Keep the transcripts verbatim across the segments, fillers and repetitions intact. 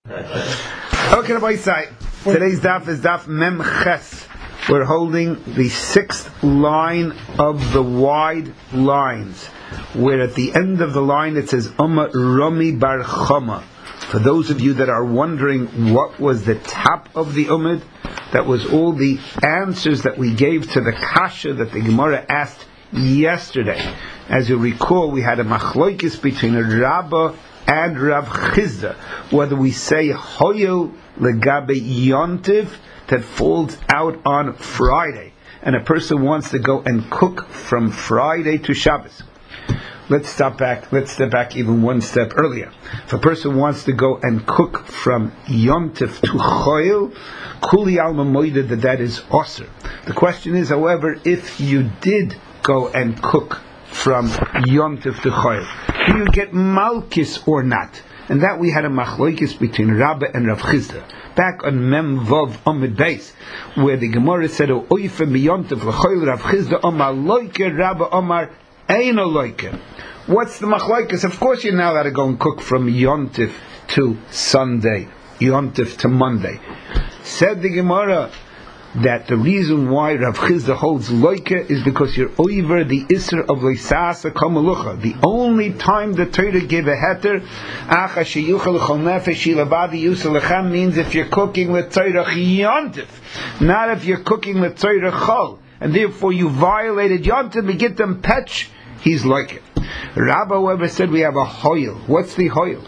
Okay, Rabbi Isai. Today's daf is daf Mem Ches. We're holding the sixth line of the wide lines, where at the end of the line it says Umma Rami Bar Chama. For those of you that are wondering what was the top of the Umid, that was all the answers that we gave to the kasha that the Gemara asked yesterday. As you recall, we had a machloikis between Rabbah and Rav Chizda, whether we say Hoyel legabe yontiv that falls out on Friday, and a person wants to go and cook from Friday to Shabbos. Let's stop back. Let's step back even one step earlier. If a person wants to go and cook from Yontif to Choyel, Kuli Alma Moida, that that is Osir. The question is, however, if you did go and cook from Yontif to Choyel, do you get Malkis or not? And that we had a machloikis between Rabbah and Rav Chizda. Back on Mem Vav Amid Beis, where the Gemara said, O Oife Miyontif L'Choyel Rav Chizda Omar Loike Rabbah Omar Eino Loike. What's the machlokes? Of course you're now allowed to go and cook from Yontif to Sunday, Yontif to Monday. Said the Gemara that the reason why Rav Chizda holds Loike is because you're over the Isser of Leisasa Kamalucha. The only time the Torah gave a heter, Acha Sheyuchel Chol Nefesh Shilabadi Yusel means if you're cooking with Torah Yontif, not if you're cooking with Torah Chol. And therefore you violated Yontif, you get them petch, he's like it. Rabbah, however, said we have a hoyel. What's the hoyel?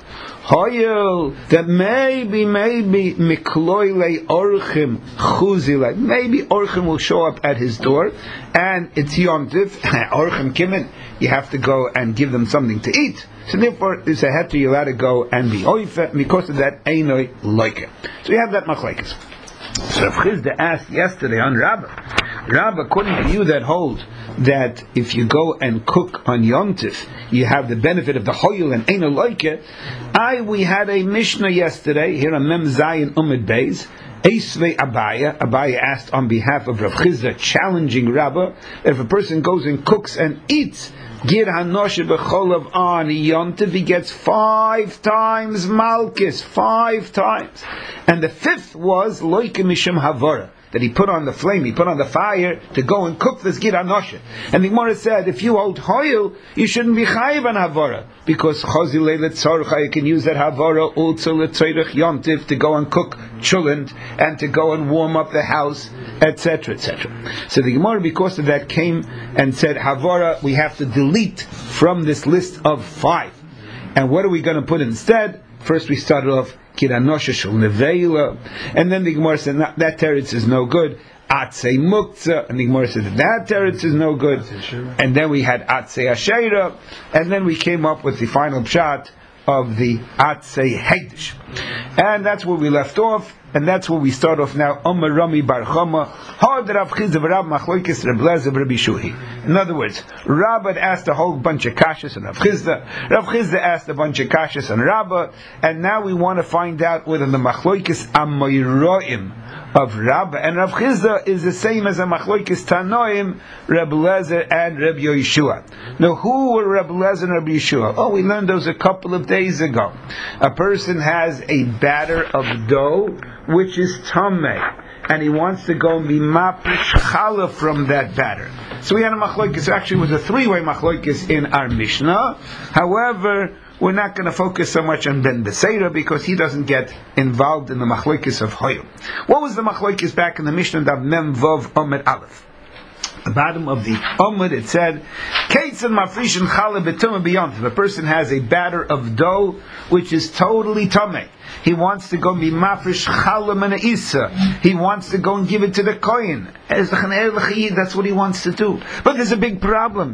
Hoyel, that maybe, maybe, mikloile orchim chuzile, maybe orchim will show up at his door, and it's Yontif, orchim kimin, you have to go and give them something to eat. So therefore, it's a heter, you're allowed to go and be oife, because of that, einoi like it. So we have that machlekes. So Rav Chizda asked yesterday on Rabbah, Rabbah, according to you that hold that if you go and cook on Yontif, you have the benefit of the Hoyel and Eino Loike. I, we had a Mishnah yesterday, here on Mem Zayin Umid Beis, Eisvei Abaya. Abaya asked on behalf of Rav Chizda, challenging Rabbah, if a person goes and cooks and eats Gir Hanoshe B'cholav on Yontif, he gets five times Malkis, five times. And the fifth was Loike Mishum Havara, that he put on the flame, he put on the fire to go and cook this Gir Hanoshe. And the Gemara said, if you hold Hoyel, you shouldn't be Chayiv on Havara, because Chazilei Letzorcha, you can use that Havara also Letzorach Yontif to go and cook chulent and to go and warm up the house, et cetera, et cetera. So the Gemara, because of that, came and said, Havara, we have to delete from this list of five. And what are we going to put instead? First we started off Gir Hanoshe Shel Neveila, and then the Gemara said that, that teretz is no good. Atzei Muktzah, and the Gemara said that, that teretz is no good. And then we had Atzei Asherah, and then we came up with the final pshat of the Atzei Heidish. And that's where we left off, and that's where we start off now. Umma Rami Bar Chama, Hard Rav Chizda v'Rab Machloikis Reb Lezer v'Rabbi Shuhi. In other words, Rabbah asked a whole bunch of kashas on Rav Chizda, Rav Chizda asked a bunch of kashas on Rabbah, and now we want to find out whether the Machloikis Amoyroim of Rabbah and Rav Chizda is the same as a Machloikis Tanoim, Reb Lezer and Reb Yoshua. Now, who were Reb Lezer and Reb Yoshua? Oh, we learned those a couple of days ago. A person has a batter of dough which is tameh, and he wants to go and be maprish challah from that batter. So we had a machloikis. Actually, it was a three-way machloikis in our Mishnah. However, we're not going to focus so much on Ben Beseira because he doesn't get involved in the machloikis of Hoyel. What was the machloikis back in the Mishnah of Mem Vav Omer Aleph? The bottom of the Omud, it said, Keitzan mafrishin challah betumah beyond. If a person has a batter of dough which is totally tameh, he wants to go and be mafrish challah mena'isa. He wants to go and give it to the kohen. As the Chaner l'chiyid, that's what he wants to do. But there's a big problem.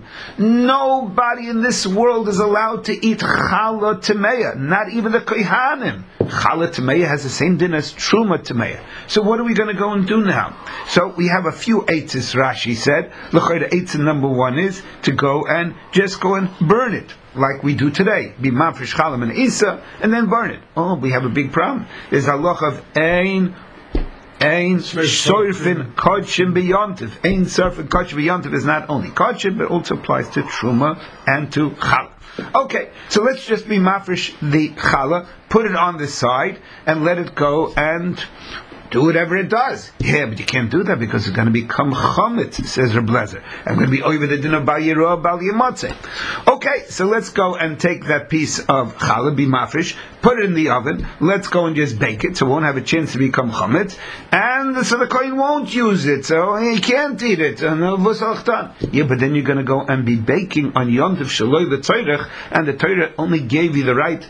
Nobody in this world is allowed to eat challah tameya. Not even the kohanim. Challah tameya has the same din as truma tameya. So what are we going to go and do now? So we have a few eitzes, Rashi said. L'chayda eitzah number one is to go and just go and burn it, like we do today. Be mafresh chalam and isa, and then burn it. Oh, we have a big problem. There's a halach of ein Ein Sorfin Kodshim B'Yontiv. Ein Sorfin Kodshim B'Yontiv is not only Kodshim, but also applies to Truma and to Challah. Okay, so let's just be mafresh the Challah, put it on the side, and let it go and do whatever it does. Yeah, but you can't do that because it's going to become chametz, says Reb Lezer. I'm going to be over the din of Bal Yirah, Bal Yimotze. Okay, so let's go and take that piece of challah, be mafresh, put it in the oven, let's go and just bake it, so it won't have a chance to become chametz, and so the kohen won't use it, so he can't eat it. Yeah, but then you're going to go and be baking on Yom Tov Shaloi the Tzorech, and the Torah only gave you the right,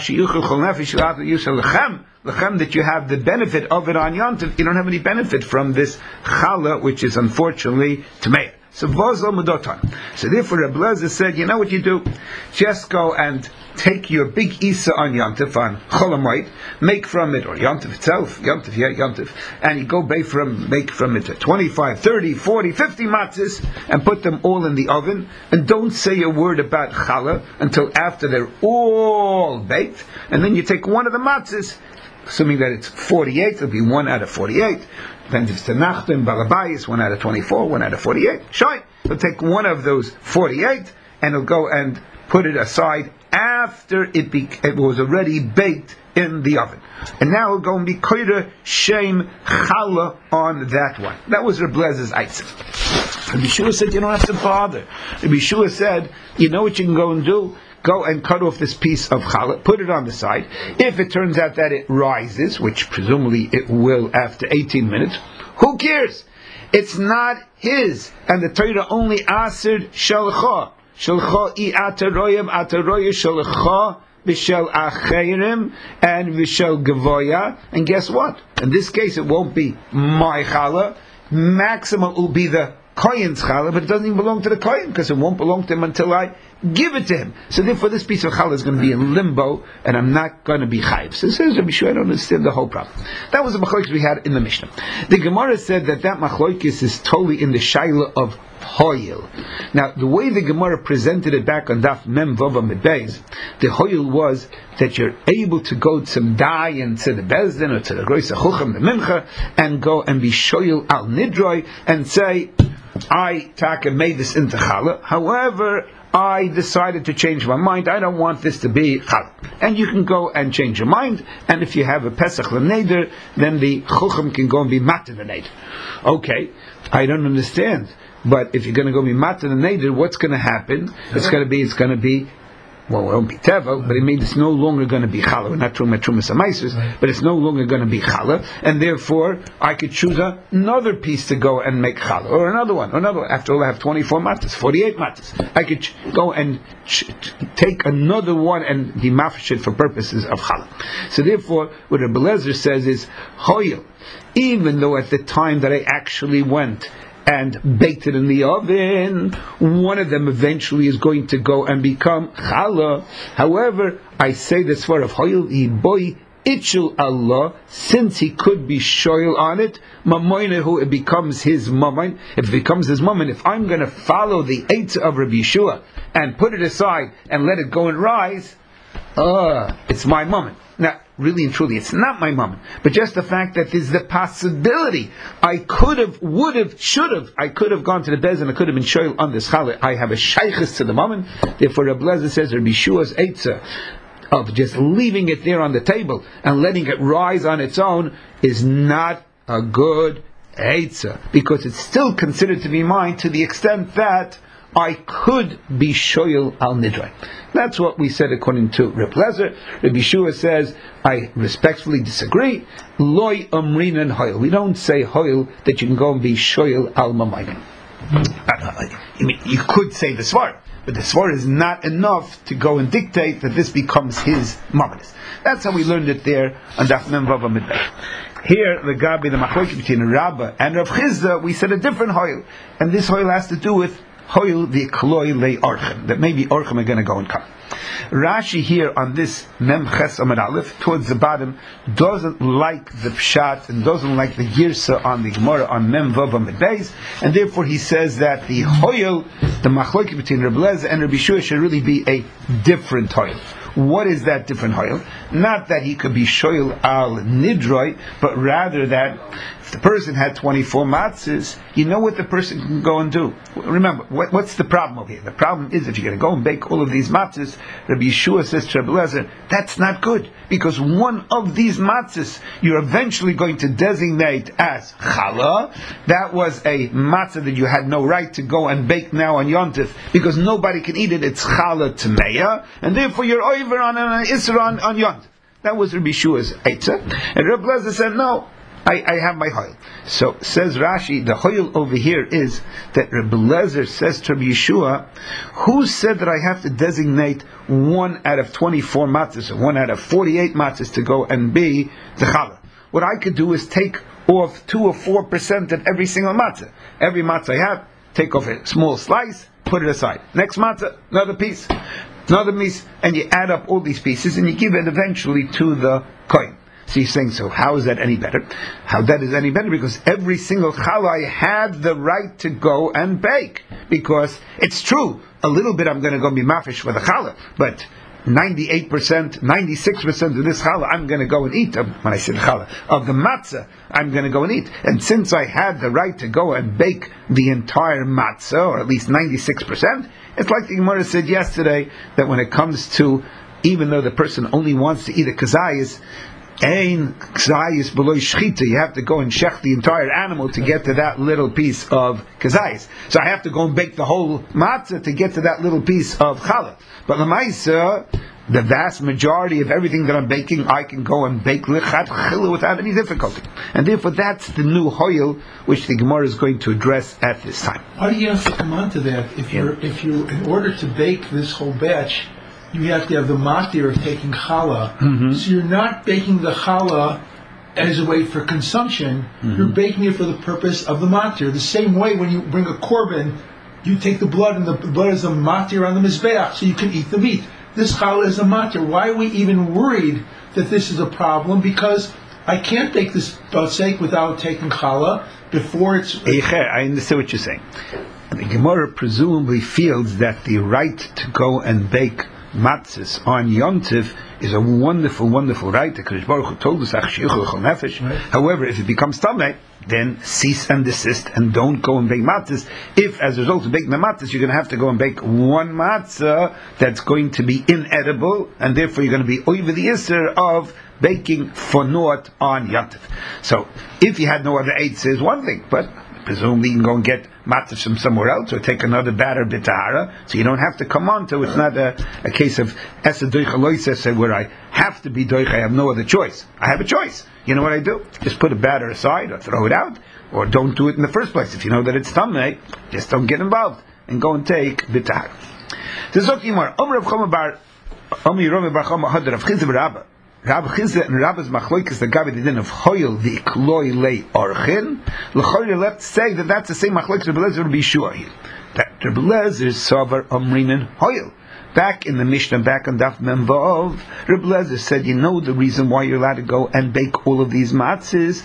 that you have the benefit of it on Yom Tov. You don't have any benefit from this challah, which is unfortunately tmeir. So vozol mudotan. So therefore, Reb Lezer said, you know what you do? Just go and take your big isa on Yom Tov, on Chol Hamoed, make from it, or Yom Tov itself, Yom Tov, yeah, Yom Tov, and you go make from, make from it twenty-five, thirty, forty, fifty matzahs, and put them all in the oven, and don't say a word about challah until after they're all baked, and then you take one of the matzahs, assuming that it's forty-eight, it'll be one out of forty-eight. Depends if it's Tanachtim, Balabayis, one out of twenty-four, one out of forty-eight. Shine. He'll take one of those forty-eight, and he'll go and put it aside after it, be, it was already baked in the oven. And now he'll go and be koyre shem challah on that one. That was Reb Lezer's Eitzah. Rabbi Yeshua said, you don't have to bother. Rabbi Yeshua said, you know what you can go and do? Go and cut off this piece of challah, put it on the side. If it turns out that it rises, which presumably it will after eighteen minutes, who cares? It's not his. And the Torah only answered shalcha. Shalcha I ataroyim ataroyim shalcha v'shel acherim and v'shel gevoya. And guess what? In this case, it won't be my challah. Maximum will be the kohen's challah, but it doesn't even belong to the kohen because it won't belong to him until I give it to him. So therefore this piece of challah is going to be in limbo, and I'm not going to be chayiv. So it says Rabbi Yeshua, I don't understand the whole problem. That was the machlokes we had in the Mishnah. The Gemara said that that machlokes is totally in the shaila of hoyel. Now the way the Gemara presented it back on Daf Mem Vova Medbeis, the hoyel was that you're able to go to dayan to the Bezdin or to the Groisa Chucham, the Mincha, and go and be shoyel al nidroi and say, I taka made this into challah. However, I decided to change my mind. I don't want this to be challah. And you can go and change your mind. And if you have a Pesach l'neder, then the chucham can go and be matir l'neder. Okay, I don't understand. But if you're going to go be matir l'neder, what's going to happen? It's going to be. It's going to be. Well, it won't be tevel, but it means it's no longer going to be challah. We're not truma trumas amaisus, but it's no longer going to be challah, and therefore I could choose another piece to go and make challah, or another one, or another one. After all, I have twenty-four matzahs, forty-eight matzahs. I could ch- go and ch- take another one and be mafresh for purposes of challah. So therefore, what Rebbe Lezer says is hoyel. Even though at the time that I actually went and baked it in the oven, one of them eventually is going to go and become challah. However, I say this for of hoyel iboy itchul Allah, since he could be shoyel on it, mamoinehu, it becomes his mamoin. If it becomes his mamoin, if I'm going to follow the eitzah of Rabbi Yeshua and put it aside and let it go and rise, uh, it's my mamoin. Now, really and truly, it's not my mammon, but just the fact that there's the possibility I could have, would have, should have, I could have gone to the Bez and I could have been shoyel on this challah. I have a shaykhis to the mammon. Therefore, Reb Lezer says Rabbi Yeshua's eitzah of just leaving it there on the table and letting it rise on its own is not a good eitzah, because it's still considered to be mine to the extent that I could be shoyel al nidrai. That's what we said according to Reb Lezer. Rabbi Yeshua says, I respectfully disagree. Loi umrinan hoyel. We don't say hoyel that you can go and be shoyel al mamayim. I mean, you could say the svar, but the svar is not enough to go and dictate that this becomes his mamadis. That's how we learned it there on Daf Mem Vav Midbei. Here, the Gabi, the machlokes between Rabbah and Rav Chizda, we said a different hoyel, and this hoyel has to do with hoyel the kloi le orchem, that maybe orchem are going to go and come. Rashi here on this Mem Ches Amud Aleph towards the bottom doesn't like the pshat and doesn't like the girsa on the Gemara on Mem Vav Amud Beis, and therefore he says that the hoyel, the machlokes between Reb Lezer and Rabbi Yeshua, should really be a different hoyel. What is that different hoil? Not that he could be shoyl al nidroi, but rather that if the person had twenty-four matzahs, you know what the person can go and do. Remember, what, what's the problem over here? The problem is if you're going to go and bake all of these matzahs, Rabbi Yeshua says to Rabbi Lezer, that's not good, because one of these matzahs you're eventually going to designate as challah. That was a matzah that you had no right to go and bake now on Yontif, because nobody can eat it. It's challah tameya, and therefore you're over on an isra on, on Yontif. That was Rabbi Yeshua's eitzah, and Rabbi Lezer said no. I, I have my hoil. So says Rashi, the hoil over here is that Rabbi Lezer says to Rabbi Yeshua, who said that I have to designate one out of twenty-four matzahs, or one out of forty-eight matzahs to go and be the challah? What I could do is take off two or four percent of every single matzah. Every matzah I have, take off a small slice, put it aside. Next matzah, another piece, another piece, and you add up all these pieces and you give it eventually to the kohen. So he's saying, so how is that any better? How that is any better? Because every single challah I had the right to go and bake. Because it's true, a little bit I'm going to go be mafish for the challah, but ninety-eight percent, ninety-six percent of this challah I'm going to go and eat. When I say the challah, of the matzah, I'm going to go and eat. And since I had the right to go and bake the entire matzah, or at least ninety-six percent, it's like the Gemara said yesterday, that when it comes to, even though the person only wants to eat a kazayis, Ein kazayis below shchita. You have to go and shech the entire animal to get to that little piece of kazayis. So I have to go and bake the whole matzah to get to that little piece of challah. But l'maisa, the vast majority of everything that I'm baking, I can go and bake lichat chila without any difficulty. And therefore, that's the new hoil which the Gemara is going to address at this time. Why do you have to come on to that? If you're, yeah. if you, in order to bake this whole batch, you have to have the matir of taking challah. Mm-hmm. So you're not baking the challah as a way for consumption. Mm-hmm. You're baking it for the purpose of the matir. The same way when you bring a korban, you take the blood, and the blood is a matir on the mizbeach, so you can eat the meat. This challah is a matir. Why are we even worried that this is a problem? Because I can't bake this batzek without taking challah before it's... I understand what you're saying. The Gemara presumably feels that the right to go and bake matzahs on Yontif is a wonderful, wonderful right. The Kodesh Baruch Hu told us, right. However, if it becomes tameh, then cease and desist and don't go and bake matzahs. If, as a result of baking the matzahs, you're going to have to go and bake one matzah that's going to be inedible, and therefore you're going to be over the isser of baking for naught on Yontif. So, if you had no other eights, is one thing, but presumably you can go and get matzah from somewhere else, or take another batter b'tahara, so you don't have to come on to. It's not a, a case of esa doicha loisese where I have to be doicha. I have no other choice. I have a choice. You know what I do? Just put a batter aside, or throw it out, or don't do it in the first place. If you know that it's tamei, just don't get involved and go and take b'tahara. The Zokimar Omer Rav Chama bar Omer Yerom bar Chama had Rav Chizda Rabba. Rav Chizda and Rabba's machloikas the gabi the din of hoil the ikloi lei orchin. L'choyer left say that that's the same machloikas Rabbi Lezer Rabbi Yeshua here. That Rabbi Lezer savar omrinen hoil. Back in the Mishnah, back on Daf Mem Vav, Rabbi Lezer said, you know the reason why you're allowed to go and bake all of these matzahs?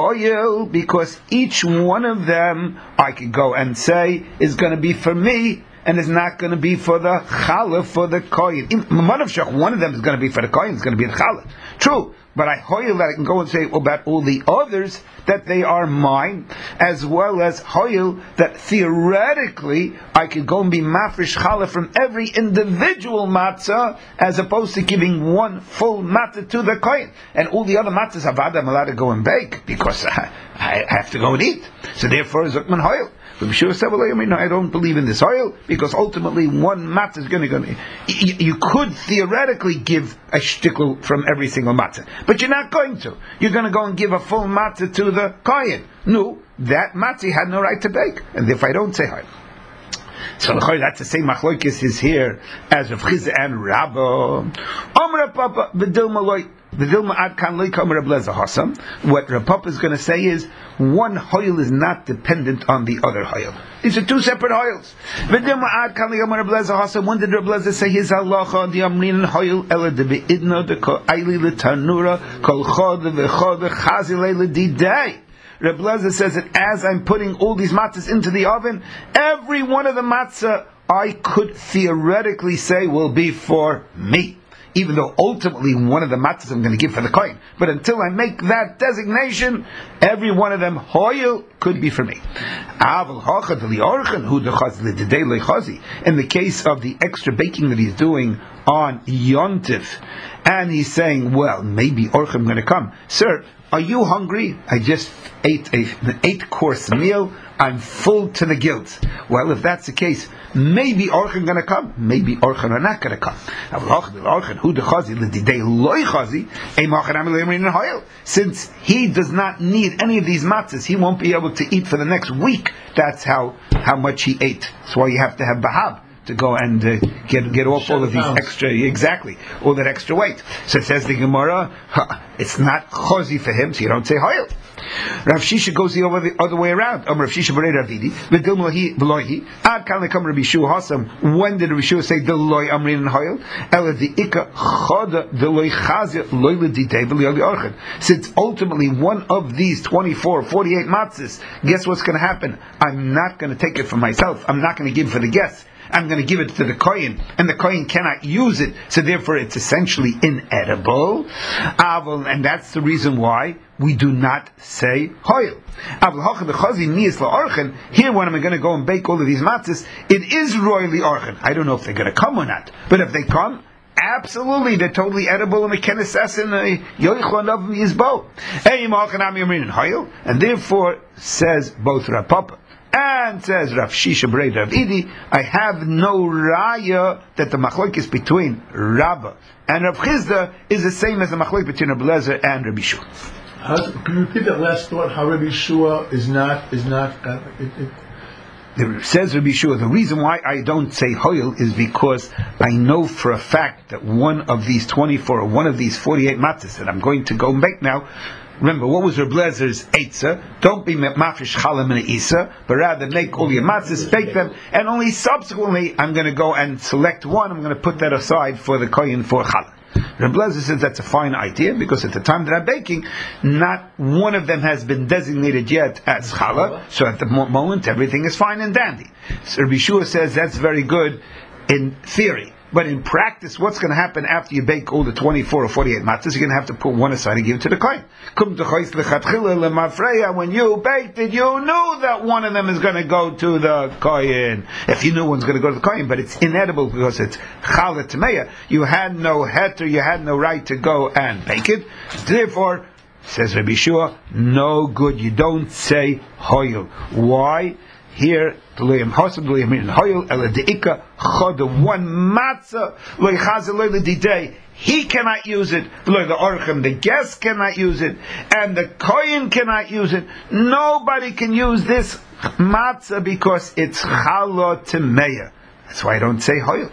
Hoil, because each one of them I could go and say is going to be for me, and it's not going to be for the challah, for the kohen. One of them is going to be for the kohen, it's going to be the challah. True, but I hoil that I can go and say about all the others that they are mine, as well as hoil that theoretically I could go and be mafresh challah from every individual matzah, as opposed to giving one full matzah to the kohen. And all the other matzahs avada I'm allowed to go and bake, because I, I have to go and eat. So therefore, Zukman hoil. But Yeshua said, well, I mean, I don't believe in this oil, because ultimately one matzah is going to go. You, you could theoretically give a shtickle from every single matzah, but you're not going to. You're going to go and give a full matzah to the kohen. No, that matzah had no right to bake, and if I don't say oil. So that's the same machloikis is here as Rav Chizda and Rabba. Amar Papa v'dilma loy v'dilma ad kan loy kamer Rav Lezer Hasam. What Rav Papa is going to say is one hoil is not dependent on the other hoil. These are two separate hoils. V'dilma ad kan loy kamer Rav Lezer Hasam. When did Rav Lezer say his halacha on the amrin hoil ela de beidna de ko aili letanura kol chod v'chod chazilei ledidei? Reb Lezer says that as I'm putting all these matzahs into the oven, every one of the matzah I could theoretically say will be for me. even though ultimately one of the matzahs I'm going to give for the kohen. But until I make that designation, every one of them hoil could be for me. In the case of the extra baking that he's doing on Yontif, and he's saying, well, maybe Orchim going to come. Sir, are you hungry? I just ate a, an eight-course meal. I'm full to the gills. Well, if that's the case, maybe Orchim going to come. Maybe Orchim are not going to come. Since he does not need any of these matzahs, he won't be able to eat for the next week. That's how, how much he ate. That's why you have to have bahab to go and uh, get get off all of these extra, exactly, all that extra weight. So it says the Gemara, huh, it's not chosi for him, so you don't say hoil. Rav Shisha goes the other, the other way around. Um, Rav Shisha b'rei Ravidi, v'dilmolahi v'loihi. Ad kan lekam Rabbi Shua Hasam. When did Rabbi Shua say diloi amrin and hoil? Ela the ika choda diloi chazia loy l'ditei v'lioli orchen. Since ultimately one of these twenty-four, forty-eight matzahs, guess what's going to happen? I'm not going to take it for myself. I'm not going to give for the guests. I'm going to give it to the kohen, and the kohen cannot use it, so therefore it's essentially inedible. And that's the reason why we do not say hoil. Here, when I'm going to go and bake all of these matzahs, it is royally orchen. I don't know if they're going to come or not, but if they come, absolutely, they're totally edible, and we can assassin a yoichlon of yizbo. And therefore, says both Rav Papa and says Rav Shisha b'rei Rav Idi, I have no raya that the machlokes between Rabbah and Rav Chizda is the same as the machlokes between Rabbi Lezer and Rabbi Shua. Can you repeat that last thought? How Rabbi Shua is not is not. Uh, it, it, It says Rabbi Shua, the reason why I don't say hoil is because I know for a fact that one of these twenty-four, or one of these forty-eight matzahs that I'm going to go make now. Remember, what was Reb Lezer's eitzah? Don't be mafresh chalam and isa, but rather make all your matzahs, bake them, and only subsequently I'm going to go and select one. I'm going to put that aside for the kohen for challah. Reb Lezer says that's a fine idea because at the time that I'm baking, not one of them has been designated yet as challah. So at the moment, everything is fine and dandy. So Rabbi Shua says that's very good in theory. But in practice, what's going to happen after you bake all the twenty-four or forty-eight matzahs? You're going to have to put one aside and give it to the kohen. When you baked it, you knew that one of them is going to go to the kohen. If you knew one's going to go to the kohen, but it's inedible because it's challah tameya, you had no heter, you had no right to go and bake it. Therefore, says Rabbi Shua, no good. You don't say hoil. Why? Here, the one matzah, he cannot use it. The guest cannot use it, and the kohen cannot use it. Nobody can use this matzah because it's challah temeya. That's why I don't say hoil.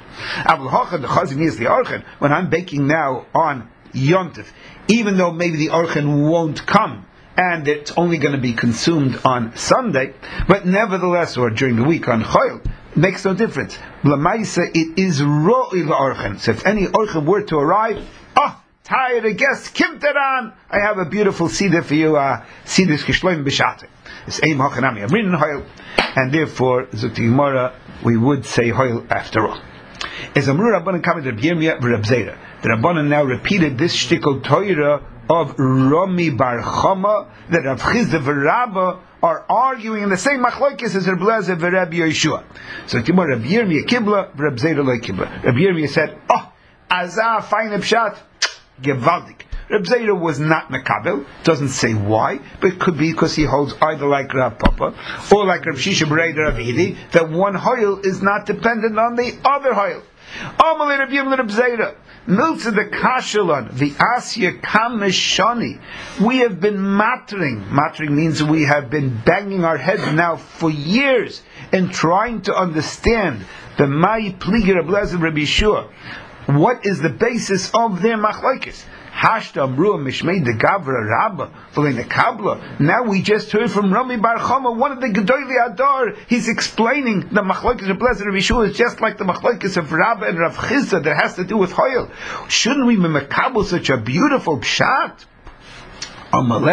When I'm baking now on Yontif, even though maybe the orchen won't come, and it's only going to be consumed on Sunday, but nevertheless, or during the week on Choil, it makes no difference. L'maisa, it is ro'i l'orchen. So if any orchen were to arrive, oh, tired of guests, kimteran, I have a beautiful seder for you, uh, seder kishloim b'shate. It's eim hochanami amrin Choil, and therefore, Zukti Gemara, we would say Choil after all. As Amru Rabbanan commented Reb Yirmiyah v'Reb Zera, the Rabbanan now repeated this shtickle Torah of Rami Bar Chama, that Rav Chizda v'Rabba are arguing in the same machlokes as Reb Lezer v'Reb Yeshua. So Timur Reb Yirmiyah kibla, Reb Zera lo kibla. Reb Yirmiyah said, "Oh, azah fine pshat, gevaldik." Reb Zera was not mekabel. Doesn't say why, but it could be because he holds either like Rav Papa or like Rav Shisha b'rei Rav Idi, that one hoil is not dependent on the other hoil. Amalei Reb Yirmiyah Reb Zera. Miltza the Kashalon, the Asya Kameshani. We have been mattering. Mattering means we have been banging our heads now for years in trying to understand the Mai Pliger of Lezer Rabbi Yeshua. What is the basis of their machlokes? Hashta Amrua Mishmei de Gavra Rabba V'lein the Kabla. Now we just heard from Rami Bar Chama, one of the Gedolei Adar. He's explaining the machlokes of Lezer Rabbi Yeshua is just like the machlokes of Rabba and Rav Chizda that has to do with Hoyel. Shouldn't we be mekabel such a beautiful pshat? Amalei.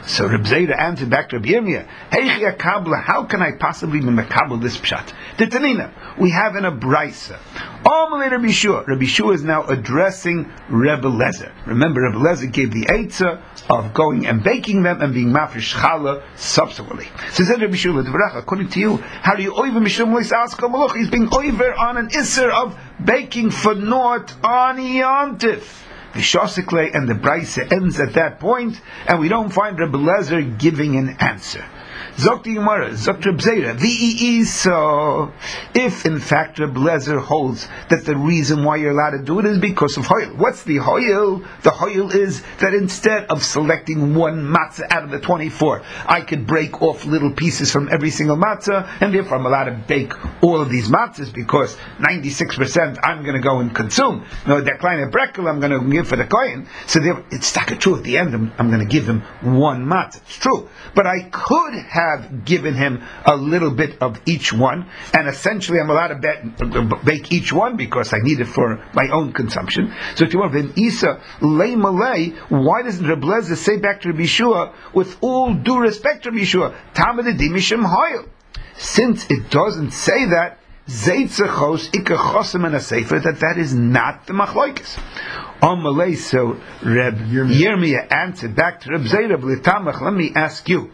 So Reb Zera answered back to Reb Yirmiyah, Heichi akabla, how can I possibly be makabel this pshat? The Tanina, we have in a brisa. Amalei Rabbi Shua. Rabbi Shua is now addressing Rebbe Lezer. Remember, Rebbe Lezer gave the eitzah of going and baking them and being mafresh challah subsequently. So said Rabbi Shua, according to you, how do you over mishum loisasko maluch? He's being over on an isser of baking for naught on Yontif. The Shosikle and the Brisa ends at that point, and we don't find Rebbe Lezer giving an answer. Zok the Gemara, Zok Reb Zera, V E so if in fact Reb Lezer holds that the reason why you're allowed to do it is because of Hoyle. What's the Hoyle? The Hoyle is that instead of selecting one matzah out of the twenty-four, I could break off little pieces from every single matzah, and therefore I'm allowed to bake all of these matzahs because ninety-six percent I'm going to go and consume. No, that kleine breckel I'm going to give for the kohen. So there, it's stuck true at the end. I'm, I'm going to give him one matzah. It's true, but I could have have given him a little bit of each one, and essentially I'm allowed to bet, bake each one because I need it for my own consumption. So if you want, then Isa lay malay, why doesn't Reb Lezer say back to Rabbi Shua, with all due respect to Rabbi Shua, Tamid Dimishim Hoyle? Since it doesn't say that, Zeitzachos ikachosim and a sefer, that that is not the machlokes. On Malay, so Reb Yirmiyah answered back to Reb Zera, B'litamach, let me ask you,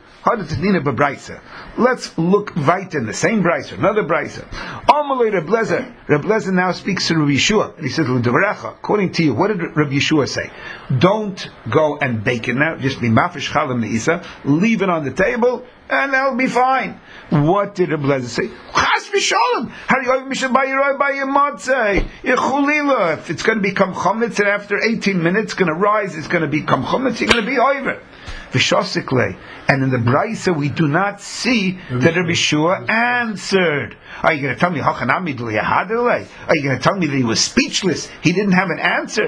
let's look right in the same brisa, another brisa. Amalei Reb Lezer. Reb Lezer now speaks to Rabbi Yeshua, and he says, according to you, what did Rabbi Yeshua say? Don't go and bake it now, just be mafresh chalam neisa, leave it on the table, and that'll be fine. What did Reb Lezer say? Chas v'shalom. If it's going to become chometz, and after eighteen minutes, it's going to rise, it's going to become chometz, you're going to be over. V'shosikle. And in the Brisa we do not see that Rabbi Shua answered. Are you going to tell me Hachanami D'Liyahadele? Are you going to tell me that he was speechless? He didn't have an answer.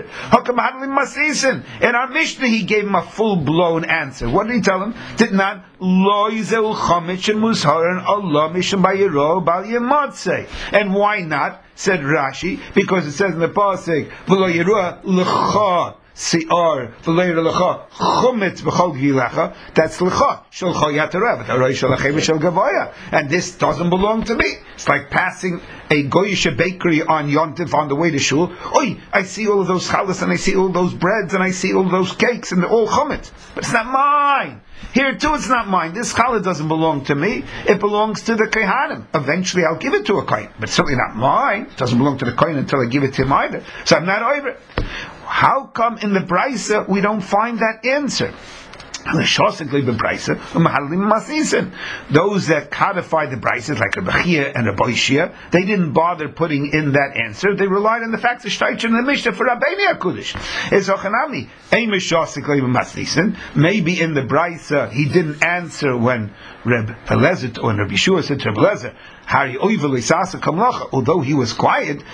In our Mishnah he gave him a full-blown answer. What did he tell him? Did not Lo Yizeul Chomich and Musharan Allah Mishum Bayiro Bal Yematzeh. And why not? Said Rashi, because it says in the pasuk V'lo Yirua L'cha Si'ar v'leir lecha chumetz b'chol gilecha. That's lecha shel choyatarav v'taroi shel achem shel gavoya, and this doesn't belong to me. It's like passing a goyish bakery on Yontif on the way to shul. Oi, I see all of those chalas and I see all those breads and I see all those cakes and they're all chumetz, but it's not mine. Here too, it's not mine. This challah doesn't belong to me. It belongs to the kohanim. Eventually, I'll give it to a kohen, but certainly not mine. It doesn't belong to the kohen until I give it to him either. So I'm not over it. How come in the Brisa we don't find that answer? Those that codify the Brises, like Rabbi Chia and Rabbi Shia, they didn't bother putting in that answer. They relied on the facts of Shtaichen and the Mishnah for Rabbeinu HaKudosh. It's Ochanami. Maybe in the Brisa he didn't answer when Reb Elazar or Rabbi Yeshua said to Reb Elazar, although he was quiet,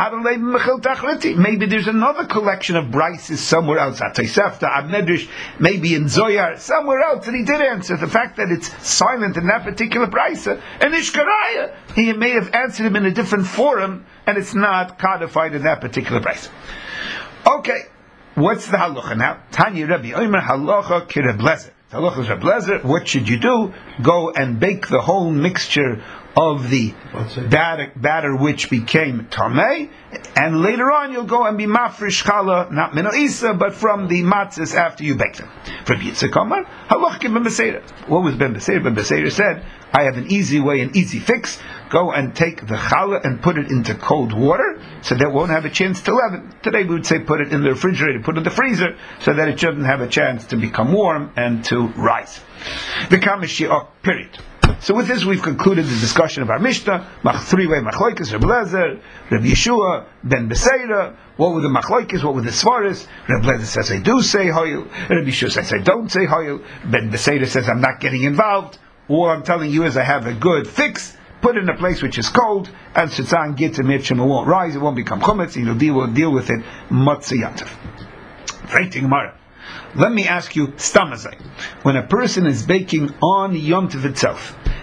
maybe there's another collection of Brises somewhere else, maybe in Zoyar, somewhere else, and he did answer. The fact that it's silent in that particular Brisa, and Ishkaraya, he may have answered him in a different forum, and it's not codified in that particular Brisa. Okay, what's the halacha now? Tanya Rabbi Omer halacha ki Reb Lezer. Halacha is Reb Lezer. What should you do? Go and bake the whole mixture of the batter, batter which became tamei, and later on you'll go and be mafresh challah, not min isa, but from the matzahs after you bake them. From Yitzchak Amar, halach ben Beseira. What was Ben Beseira? Ben Beseira said, I have an easy way, an easy fix. Go and take the challah and put it into cold water, so that it won't have a chance to leaven. Today we would say put it in the refrigerator, put it in the freezer, so that it shouldn't have a chance to become warm and to rise. The kamishia, period. So with this, we've concluded the discussion of our Mishnah. Three-way machlokes: Reb Lezer, Reb Yeshua, Ben Beseira. What were the machlokes? What were the svaris? Reb Lezer says, I do say hoyel. Reb Yeshua says, I don't say hoyel. Ben Beseira says, I'm not getting involved. All I'm telling you is I have a good fix. Put it in a place which is cold, and Shitzan gets a mitchim, it won't rise, it won't become chumetz, and you'll deal, deal with it matziyantav. Writing Gemara. Let me ask you, stamazai. When a person is baking on Yom Tov itself,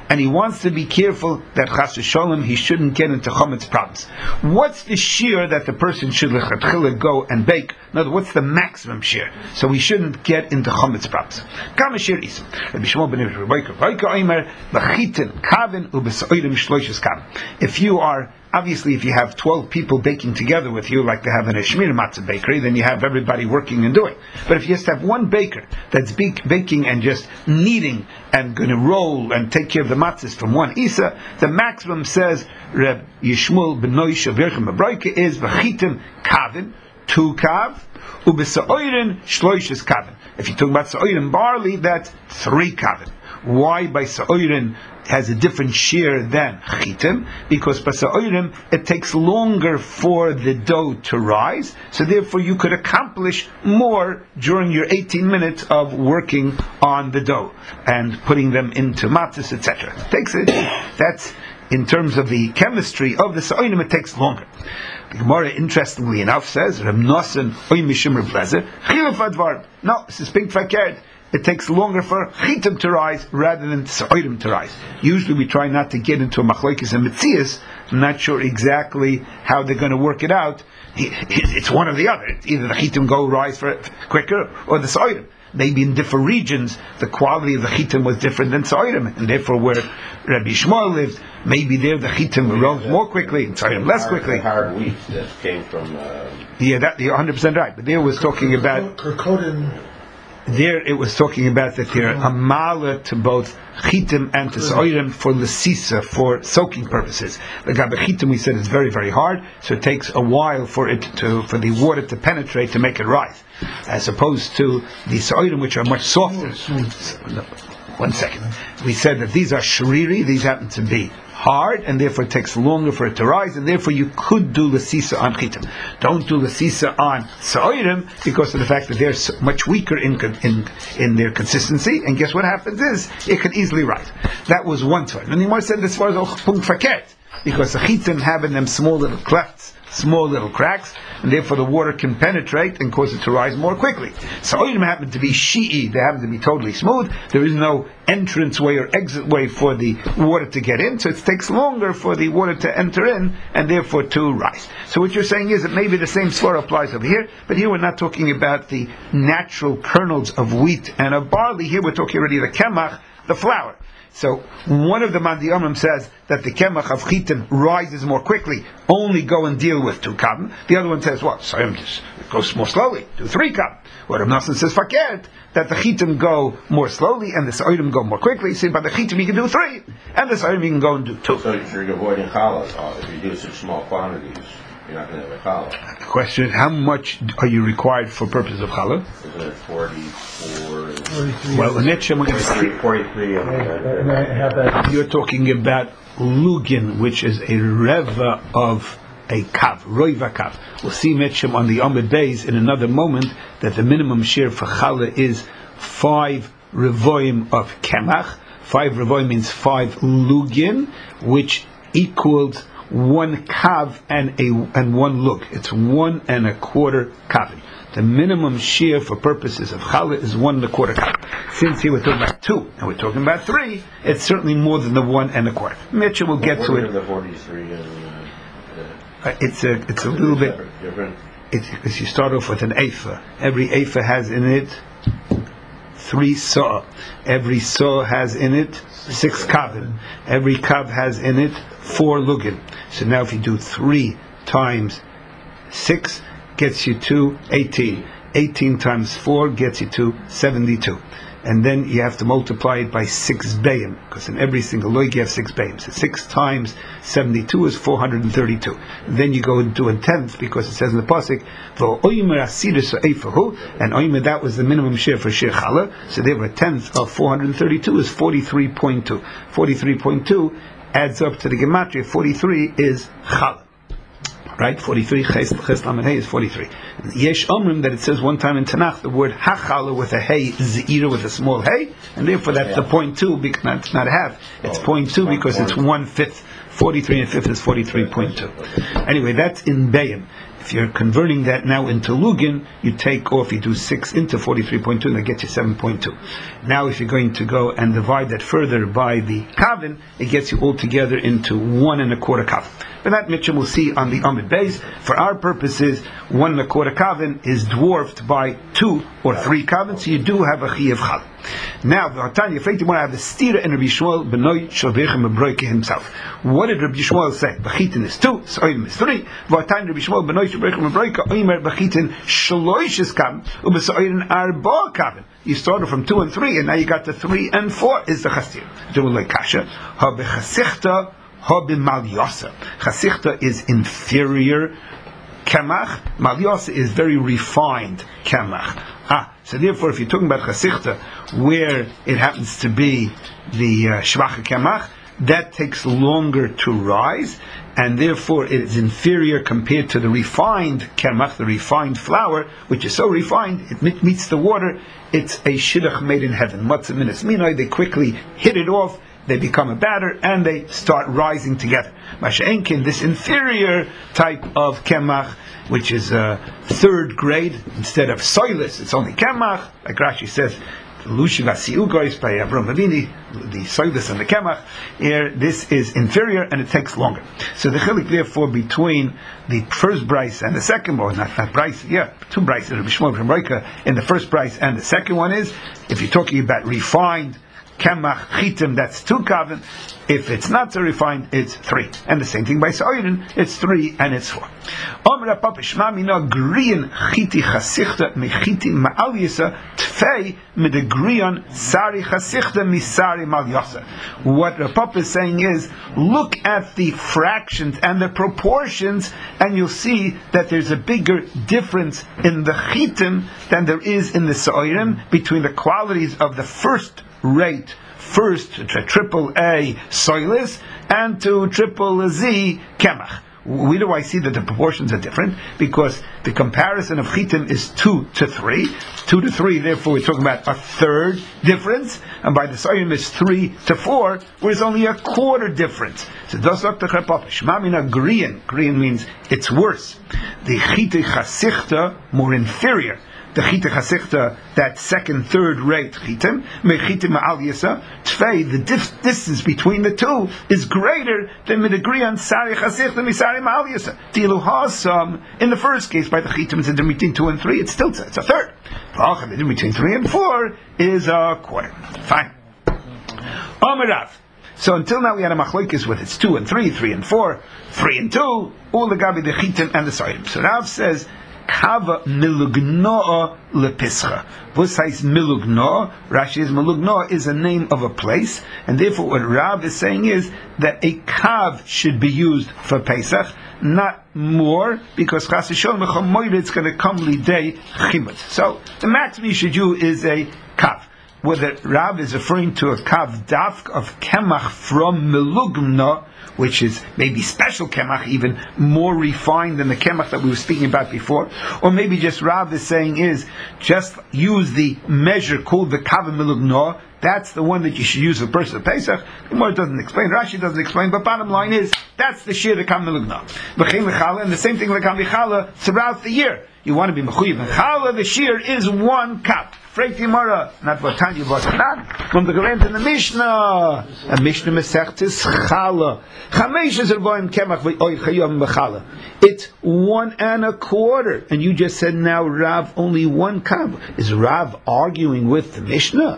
and he wants to be careful that chas v'sholem he shouldn't get into chametz problems. What's the shear that the person should lechatchila go and bake? In other words, what's the maximum shear? So he shouldn't get into chametz problems. Kama shear is. Rabbi Shmuel ben Rebbeika Omer lachitin kaven ubesoirim shloishes kaven. If you are Obviously, if you have twelve people baking together with you, like they have in a Shmir Matzah bakery, then you have everybody working and doing. But if you just have one baker that's bake, baking and just kneading and going to roll and take care of the matzahs from one Isa, the maximum, says Reb Yishmuel ben Noish of Yerchem Abroike, is v'chitim kavin, two kav, u'b'sa'oirin shloishes kavin. If you talk about sa'oirin barley, that's three kavin. Why by sa'oirin has a different shear than chitim? Because by sa'oirim it takes longer for the dough to rise, so therefore you could accomplish more during your eighteen minutes of working on the dough and putting them into matzahs, et cetera. It takes it. That's in terms of the chemistry of the sa'oirim. It takes longer. The Gemara, interestingly enough, says Reb Nosson oy mishim Reb Lezer chiluf advar. No, this is pink fakert. It takes longer for chitim to rise rather than sa'orim to rise. Usually we try not to get into a machlokes and metzias. I'm not sure exactly how they're going to work it out. It's one or the other. Either the chitim go rise for quicker or the sa'orim. Maybe in different regions the quality of the chitim was different than sa'orim, and therefore where Rabbi Shmuel lived, maybe there the chitim rose more quickly and sa'orim less quickly. Hard wheat that came from. Uh, yeah, that you're one hundred percent right. But there was talking about. There it was talking about that they're a mala to both chitim and to sa'orim for lesisa, for soaking purposes. The gabe chitim, we said, is very, very hard, so it takes a while for it to, for the water to penetrate to make it rise, as opposed to the sa'orim, which are much softer. One second. We said that these are shriri, these happen to be hard, and therefore it takes longer for it to rise, and therefore you could do lesisa on chitim. Don't do lesisa on sa'orim because of the fact that they're so much weaker in, in in their consistency, and guess what happens is it could easily rise. That was one side. And the Gemara said as far as punkt faket, because the chitim have in them small little clefts, small little cracks, and therefore the water can penetrate and cause it to rise more quickly. Sa'orim happen to be shi'i, they happen to be totally smooth, there is no entrance way or exit way for the water to get in, so it takes longer for the water to enter in, and therefore to rise. So what you're saying is that maybe the same svara applies over here, but here we're not talking about the natural kernels of wheat and of barley, here we're talking already the kemach, the flour. So one of the Mandiyamim says that the kemach of chitim rises more quickly. Only go and deal with two kabim. The other one says, what? So just it goes more slowly. Do three kabim. What Rav Nosson says, fakert, that the chitim go more slowly and the sa'orim go more quickly. See, by the chitim you can do three, and the sa'orim you can go and do two. So you're avoiding challah. If you do such small quantities, you're not going to have a challah. The question: how much are you required for purpose of challah? Isn't it forty-four? Well, in Nitchem we're going to see. forty-three. You're talking about lugin, which is a reva of a kav, roiva kav. We'll see Nitchem on the Amud Beis in another moment that the minimum share for challah is five revoim of kemach. Five revoim means five lugin, which equals one kav and a and one lug. It's one and a quarter kavin. The minimum shear for purposes of challah is one and a quarter kavin. Since here we're talking about two and we're talking about three, it's certainly more than the one and a quarter. Mitchell will get to it. The forty-three and, uh, uh, it's a it's a little bit different. It's because you start off with an eifa. Every eifa has in it three saw. Every saw has in it six kavin. Every kav has in it four lugin. So now if you do three times six, gets you to eighteen. eighteen times four gets you to seventy-two. And then you have to multiply it by six bayim, because in every single loig you have six bayim. So six times seventy-two is four hundred thirty-two. Then you go and do a tenth, because it says in the pasuk, and oimer, that was the minimum share for shir challah. So there were a tenth of four hundred thirty-two is forty-three point two. forty-three point two adds up to the gematria. forty-three is challah. Right? forty-three, ches lamed hey is forty-three. Yesh omrim that it says one time in Tanakh the word hachala with a hey, zira with a small hey, and therefore that's yeah. the point two, because not, it's not a half, it's oh, point two because it's one fifth. forty-three and fifth is forty-three point two. Anyway, that's in Bayim. If you're converting that now into lugin, you take off, you do six into forty-three point two, and that gets you seven point two. Now, if you're going to go and divide that further by the kavin, it gets you altogether into one and a quarter kavin. But that Mitchell will see on the Amid base. For our purposes, one and a quarter kavin is dwarfed by two or three kavin, so you do have a chiyav chal. Now, the Hatanya, if you want to have the stira in Rabbi Yishmael benoy shalvechem abroike himself. What did Rabbi Yishmael say? Bachitin is two, Soirim is three. V'Hatanya Rabbi Yishmael benoy shalvechem abroike oimer bachitin shaloish is kavin ubesoirin arba kavin. You started from two and three, and now you got to three and four is the chastir. Like kasha ha bechasichta. Chasichta is inferior kemach. Malyosa is very refined kemach. Ah, so therefore, if you're talking about chasichta, where it happens to be the uh, shvacha kemach, that takes longer to rise, and therefore it is inferior compared to the refined kemach, the refined flour, which is so refined it meets the water. It's a shidduch made in heaven. Matzah minas minoi. They quickly hit it off. They become a batter and they start rising together. Masha'enkin, this inferior type of kemach, which is a third grade instead of soilus, it's only kemach, like Rashi says, Lushiva Siugois by Avraham Avini, the soilus and the kemach. Here, this is inferior and it takes longer. So the chilik therefore between the first bryce and the second, or not that bryce, yeah, two bryces, Rabbi Shmuel from Reika, in the first bryce and the second one is, if you're talking about refined kemach chitim, that's two kavin. If it's not so refined, it's three. And the same thing by soirin, it's three and it's four. Omer Papa Shma mina grian chiti chasichta mechiti ma'al yisa tfei midegrian sari chasichta misari mal yasa. What the Papa is saying is, look at the fractions and the proportions, and you'll see that there's a bigger difference in the chitim than there is in the soirin between the qualities of the first rate, first to triple A soilus and to triple Z kemach. Where do I see that the proportions are different? Because the comparison of chitim is two to three, two to three. Therefore, we're talking about a third difference, and by the soyim is three to four, where it's only a quarter difference. So das sagt the Chapapa. Shmamina grian. Grian means it's worse. The chiti chasichta more inferior. The chita chasichta, that second, third rate chitim, mechitim ma'al yisa, tfei, the dif- distance between the two is greater than midagrian sari chasichta misari ma'al yisa. Tilu hasam, in the first case, by the chitim, it's in between two and three, it's still it's a third. In between three and four is a quarter. Fine. Omerav. So until now we had a machlokes with it's two and three, three and four, three and two, all the gabi, the chitim and the soirim. So Rav says, Kava milugnoa lepischa. What says milugnoa? Rashi is milugnoa is a name of a place, and therefore what Rav is saying is that a kav should be used for Pesach, not more, because Chas V'Sholom Mechamoyre it's going to come lidei chimut. So the maximum you should use is a kav. Whether Rav is referring to a kav dafk of kemach from milugnoa, which is maybe special kemach, even more refined than the kemach that we were speaking about before, or maybe just Rav is saying is just use the measure called the kav milugnoa. That's the one that you should use for person of Pesach. Gemara doesn't explain, Rashi doesn't explain, but bottom line is that's the shir the kav milugnoa. V'chein l'chala, and the same thing like kav l'chala throughout the year. You want to be mechuyev l'chala. The shir is one cup. Freiti Mara, not Vatanya, but not from the Gerent in the Mishnah. A Mishnah Mesechtes Chala. Chamesh is Ervoim Kemach v'Oy Chayom B'Chala. It's one and a quarter, and you just said now Rav only one kav. Is Rav arguing with the Mishnah?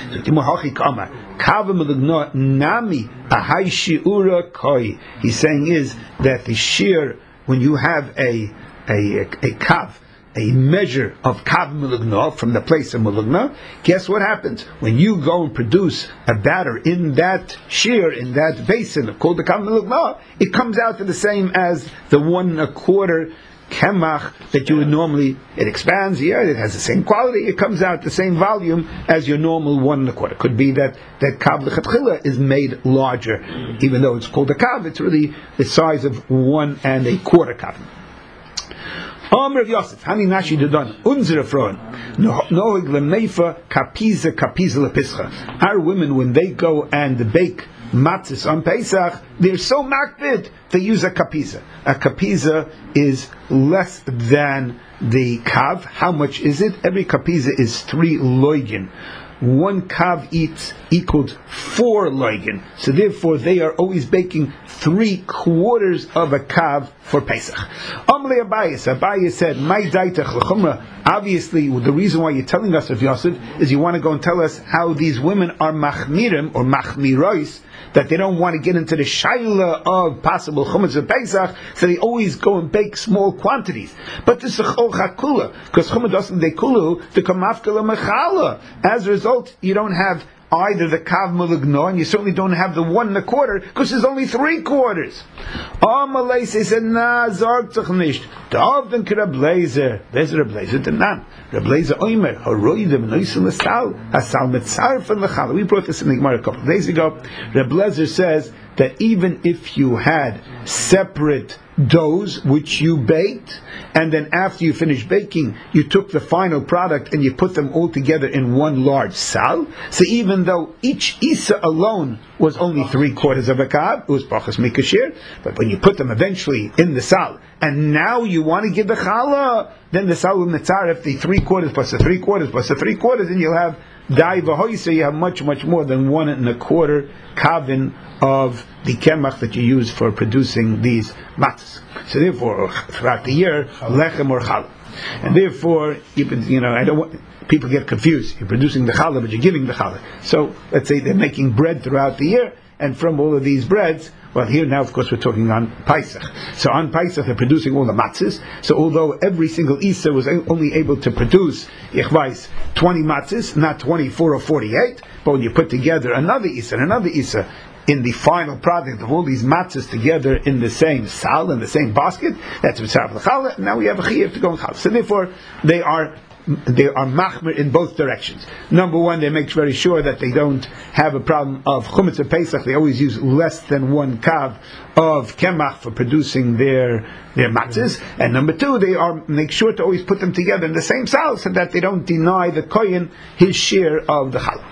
He's saying is that the shear, when you have a a a, a kav, a measure of kav milugna from the place of milugna, guess what happens? When you go and produce a batter in that shear, in that basin called the kav milugna, it comes out to the same as the one and a quarter kemach that you would normally, it expands here, it has the same quality, it comes out the same volume as your normal one and a quarter. Could be that that kav l'chatchila is made larger, even though it's called a kav, it's really the size of one and a quarter kav. Amr of Yosef, Hani Nashi Dodon, Unzere Frauen, Nohig Lemeifa, Kapiza, Kapiza Lepischa. Our women, when they go and bake matzahs on Pesach, they're so makbid, they use a kapiza. A kapiza is less than the kav. How much is it? Every kapiza is three loigin. One kav eats equals four loigin. So therefore they are always baking three quarters of a kav for Pesach. Amle Abayis, Abayis said, "My daitach l'chumra." Obviously, the reason why you're telling us of Yosef is you want to go and tell us how these women are machmirim or machmirois, that they don't want to get into the shaila of possible chumash of Pesach, so they always go and bake small quantities. But this is a chol chakula, because chumash doesn't dekulu to kamafkala mechala. As a result, you don't have either the kav mulugno, and you certainly don't have the one and a quarter, because there's only three quarters. Amalei says, "Na zarg tzach nicht." Davden kira blazer. There's a blazer. The nan. The blazer oimer haroidim noisim l'sal hasal mitzarf and l'chal. We brought this in the Gemara a couple of days ago. The blazer says that even if you had separate doughs which you baked, and then after you finished baking, you took the final product and you put them all together in one large sal. So even though each isa alone was only three quarters of a kav, it was pachas mikashir, but when you put them eventually in the sal, and now you want to give the challah, then the sal will mitzaref the three quarters plus the three quarters plus the three quarters, and you'll have dai v'hoy, so you have much, much more than one and a quarter kavin of the kemach that you use for producing these matzahs. So therefore, throughout the year, lechem or challah. And therefore, you, you know, I don't want people get confused. You're producing the challah, but you're giving the challah. So let's say they're making bread throughout the year, and from all of these breads, well, here now, of course, we're talking on Pesach. So on Pesach, they're producing all the matzahs. So although every single Isa was only able to produce, ich weiß, twenty matzahs, not twenty-four or forty-eight, but when you put together another Isa and another Isa, in the final product of all these matzahs together in the same sal, in the same basket, that's mitzvah l'challah. Now we have a chiyuv to go in challah. So therefore, they are they are machmer in both directions. Number one, they make very sure that they don't have a problem of chumetz and Pesach. They always use less than one kav of kemach for producing their their matzahs. And number two, they are make sure to always put them together in the same sal so that they don't deny the kohen his share of the challah.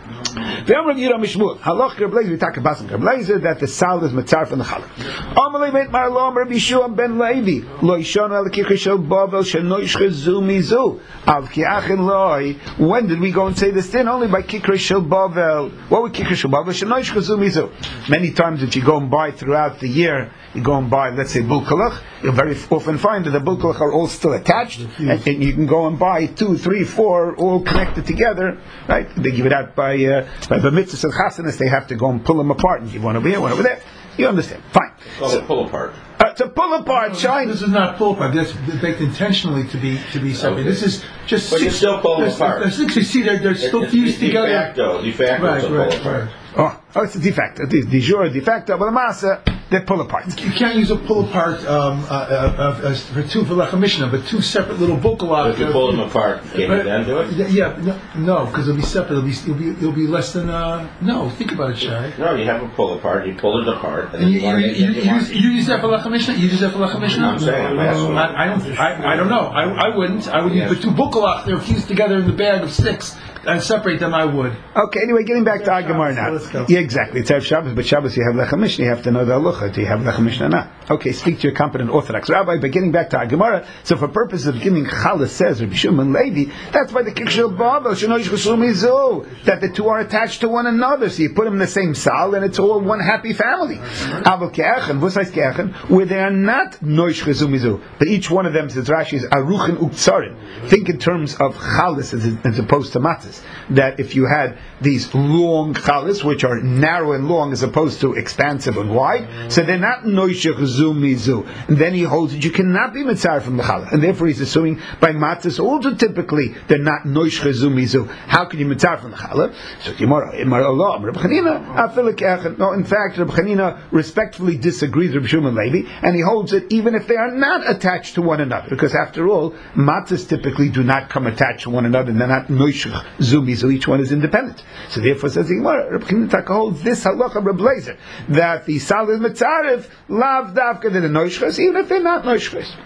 Halach Reblazer, we talk about Reblazer that the sal is matzar from the challah. Amalei Beit Marlom Rabbi Shua ben Levi lo yishon al kikr shel Bavel shenoish chezu mizu al kiachin loy. When did we go and say this thing? Only by kikr shel Bavel. What would kikr shel Bavel shenoish chezu mizu? Many times that you go and buy throughout the year, you go and buy, let's say, bulkalach, you'll very often find that the bulkalach are all still attached, and, and you can go and buy two, three, four, all connected together, right? They give it out by uh, by the mitzvahs and chasanas, they have to go and pull them apart and give one over here, one over there. You understand? Fine. It's so, pull apart. Uh, to pull apart, no, shine. This is not pull apart. That's baked intentionally to be to be separate. Okay. This is just. But you still pull them apart. There's six. You see, they're they're still it's, fused it's together. De facto, de facto. Right, right, right. Oh, oh, it's a de facto. It is de jure, de facto, but the masa, they pull apart. You can't use a pull apart um, uh, uh, uh, for two for Lechem Mishnah, but two separate little bulkalach. If you pull them apart, can you then do it? Yeah, no, because no, it'll be separate. It'll be it'll be, it'll be less than. Uh, no, think about it, Shai. No, you have a pull apart. You pull it apart. And and you, you, you, you, you, you, use, you use that for Lechem Mishnah. You use that for Lechem Mishnah. I'm saying, I'm asking. I, I don't. I, I don't know. I, I wouldn't. I would Yes. put two bulkalach. They're fused together in the bag of six. And separate them, I would. Okay, anyway, getting back to our Gemara now. Yeah, exactly. It's Erev Shabbos, but Shabbos you have Lechem Mishnah, you have to know the halacha. Do you have Lechem Mishnah now? Okay, speak to your competent Orthodox rabbi, but getting back to our Gemara, so for purposes of giving Challah says, Rabbi Shimon Levi, that's why the Kikshel Babel, Shenoish Chesum Izu, that the two are attached to one another, so you put them in the same sal, and it's all one happy family. Aval Ke'echen, Vusais Ke'echen, where they are not Noish Chesum Izu, but each one of them, says Rashi, is Aruchin Uktsarim. Think in terms of Chalas as, as opposed to Matzahs, that if you had these long chalas, which are narrow and long as opposed to expansive and wide, so they're not noishech zumizu. And then he holds that you cannot be mitzar from the challah, and therefore he's assuming by matzahs also typically they're not noishech zumizu. How can you mitzar from the challah? So Gemara, Imar Allah, Reb Chanina, Afilik Echad. No, in fact, Reb Chanina respectfully disagrees with Reb Shimon Levi, and he holds that even if they are not attached to one another, because after all, matzahs typically do not come attached to one another, and they're not noishech zumizu. Each one is independent. So therefore, says the Gemara, Reb Chanina holds this halacha Reb Blazer, that the sal is mitzarev lav davka the noishchas, even if they're not noishchas.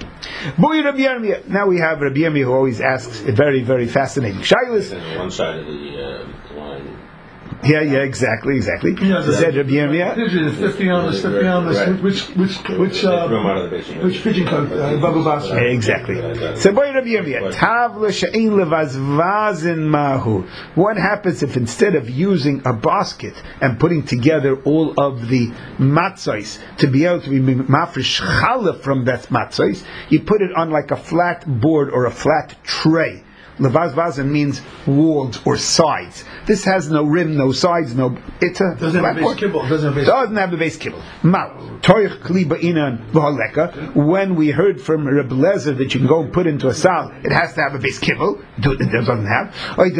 Boy Rabbi Yirmiyah. Now we have Rabbi Yirmiyah who always asks a very, very fascinating shaylis. On one side of the uh, line. Yeah, yeah, exactly, exactly. Yeah, He said Rabbi Yirmiyah. fifty on this, fifty on this, which, which, which, uh, which pigeon coat, uh, Baba Basra. Exactly. So, boy, Rabbi Yirmiyah, tavla she'ein levazvazin mahu. What happens if instead of using a basket and putting together all of the matzos to be able to be mafresh challah from that matzos, you put it on like a flat board or a flat tray? Levazvazin means walls or sides. This has no rim, no sides, no. It's a doesn't have a base kibble. Doesn't have a base. Doesn't have a base kibble. Mal toich kli ba'inan v'haleka. When we heard from Reb Lezer that you can go and put into a sal, it has to have a base kibble. It doesn't have.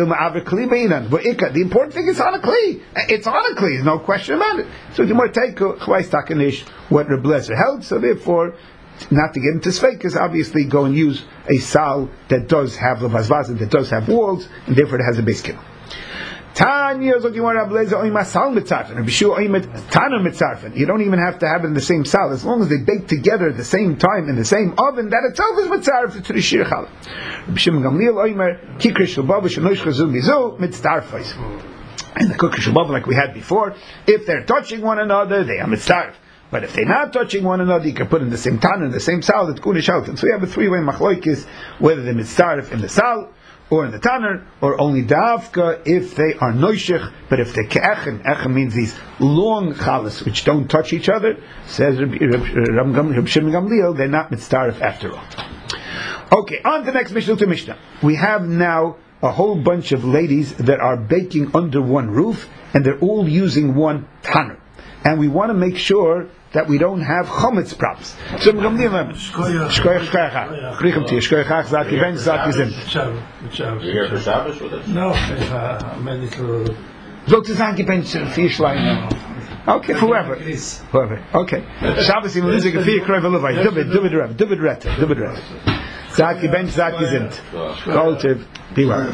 The important thing is on a kli. It's on a kli. There's no question about it. So you might take what Reb Lezer held. So therefore, not to get into sfeikas, obviously go and use a sal that does have levazvazin, that does have walls, and therefore it has a base kibble. Tanya zok you want Reb Lezer oima sal mitzarfen, Reb Shua oimet taner mitzarfen. You don't even have to have it in the same sal, as long as they bake together at the same time in the same oven. That itself is mitzarfen to the shir challah. Reb Shimon Gamliel oimer kikr shalbav shenoish chazul mizu mitzarfeis. And the kikr shalbav, like we had before, if they're touching one another, they are mitzarf. But if they're not touching one another, you can put in the same tan, in the same sal, it's kunish halton. So we have a three-way machloikis, whether they're mitzaref in the sal, or in the tanner, or only dafka if they are noishich, but if they're ke'echen, echen means these long chalas which don't touch each other, says Reb Shimon Gamliel, they're not mitzaref after all. Okay, on to the next Mishnah to Mishnah. We have now a whole bunch of ladies that are baking under one roof, and they're all using one tanner. And we want to make sure that we don't have chometz problems. So we're going to shkoyach shkoyach. Grichem to shkoyach zaki ben zaki zim. You here for Shabbos with us? No, I'm ready to. Zok to zaki ben fishlein. Okay, whoever, whoever. Okay. Shabbos in music of fear kroy velovay. David, David Rev, David Ret, David Ret. Zaki ben zaki zint. Koltiv. Be well.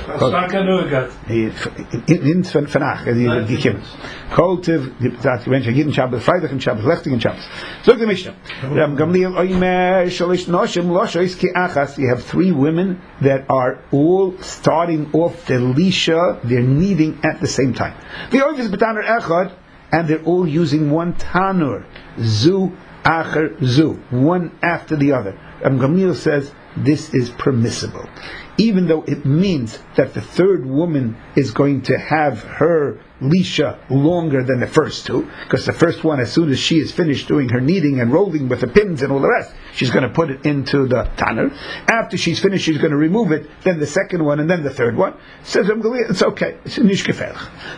In vandaag, die kim. Koltiv, zaki ben zaki Shabbos, Freitag and Shabbos, Lechtig and Shabbos. So the Mishnah. Ram Gamliel oimer shalish noshim loshois ki achas. You have three women that are all starting off the lisha. They're kneading at the same time. The oiv is betaner echad, and they're all using one tanur. Zu acher zu, one after the other. Ram Gamliel says this is permissible, even though it means that the third woman is going to have her lisha longer than the first two, because the first one, as soon as she is finished doing her kneading and rolling with the pins and all the rest, she's going to put it into the tanner. After she's finished, she's going to remove it, then the second one, and then the third one. Says it's okay. It's nishkefel.